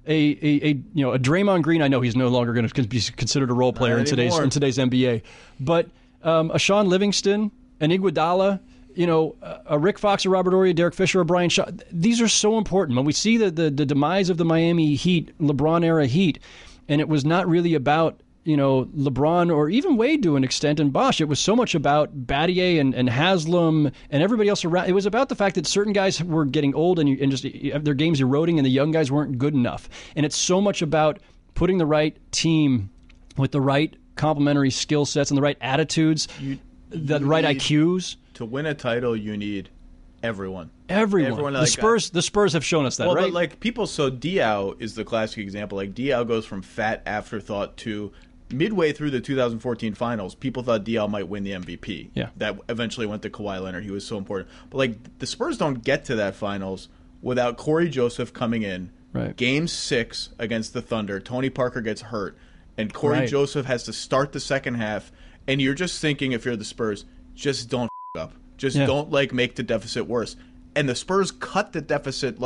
Speaker 4: Draymond Green. I know he's no longer going to be considered a role player in today's NBA, but a Sean Livingston, an Iguodala, a Rick Fox, a Robert Horry, a Derek Fisher, a Brian Shaw. These are so important. When we see the demise of the Miami Heat, LeBron era Heat, and it was not really about LeBron or even Wade to an extent and Bosh. It was so much about Battier and Haslam and everybody else around. It was about the fact that certain guys were getting old and just their game's eroding, and the young guys weren't good enough. And it's so much about putting the right team with the right complementary skill sets and the right attitudes, the right IQs.
Speaker 3: To win a title, you need everyone.
Speaker 4: Everyone. The Spurs have shown us that, right?
Speaker 3: But like people, so Diaw is the classic example. Like Diaw goes from fat afterthought to midway through the 2014 finals, people thought Diaw might win the MVP.
Speaker 4: Yeah.
Speaker 3: That eventually went to Kawhi Leonard. He was so important. But like the Spurs don't get to that finals without Corey Joseph coming in.
Speaker 4: Right.
Speaker 3: Game 6 against the Thunder, Tony Parker gets hurt, and Corey Joseph has to start the second half. And you're just thinking, if you're the Spurs, just don't up. Just don't make the deficit worse. And the Spurs cut the deficit like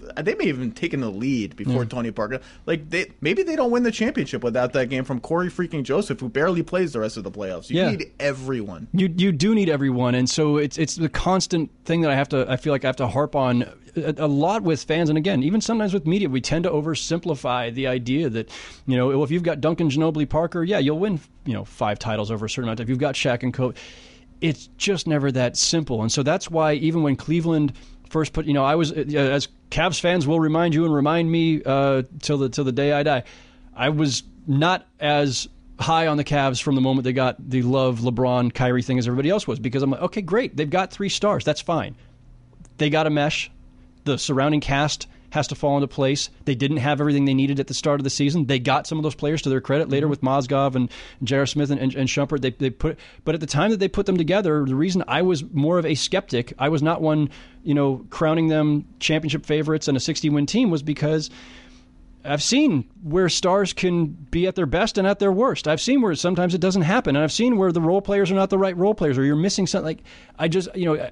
Speaker 3: they may have even taken the lead before Tony Parker. Like maybe they don't win the championship without that game from Corey freaking Joseph, who barely plays the rest of the playoffs. You need everyone.
Speaker 4: You do need everyone, and so it's the constant thing that I feel like I have to harp on a lot with fans, and again, even sometimes with media, we tend to oversimplify the idea that, if you've got Duncan Ginobili Parker, you'll win, 5 titles over a certain amount of time. If you've got Shaq and Kobe, it's just never that simple. And so that's why even when Cleveland first put, I was, as Cavs fans will remind you and remind me till the day I die, I was not as high on the Cavs from the moment they got the Love, LeBron, Kyrie thing as everybody else was, because I'm like, okay, great, they've got 3 stars, that's fine. They got a mesh. The surrounding cast has to fall into place. They didn't have everything they needed at the start of the season. They got some of those players, to their credit, later with Mozgov and J.R. Smith and Shumpert. But at the time that they put them together, the reason I was more of a skeptic, I was not one, crowning them championship favorites and a 60-win team, was because I've seen where stars can be at their best and at their worst. I've seen where sometimes it doesn't happen, and I've seen where the role players are not the right role players, or you're missing something. Like, I just,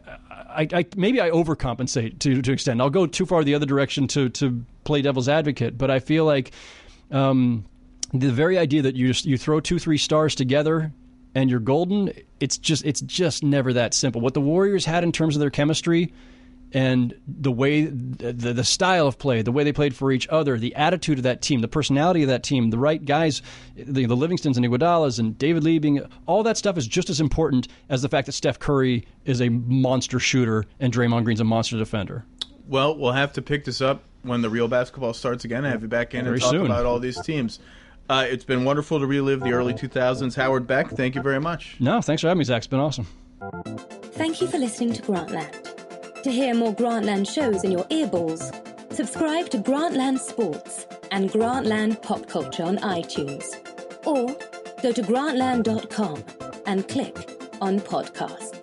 Speaker 4: maybe I overcompensate to an extent. I'll go too far the other direction to play devil's advocate, but I feel like the very idea that you throw 2-3 stars together and you're golden, it's just never that simple. What the Warriors had in terms of their chemistry and the way, the style of play, the way they played for each other, the attitude of that team, the personality of that team, the right guys, the Livingstons and Iguodalas and David Lee being, all that stuff is just as important as the fact that Steph Curry is a monster shooter and Draymond Green's a monster defender.
Speaker 3: Well, we'll have to pick this up when the real basketball starts again and have you back in and talk about all these teams. It's been wonderful to relive the early 2000s. Howard Beck, thank you very much.
Speaker 4: No, thanks for having me, Zach. It's been awesome.
Speaker 5: Thank you for listening to Grantland. To hear more Grantland shows in your earballs, subscribe to Grantland Sports and Grantland Pop Culture on iTunes. Or go to grantland.com and click on podcast.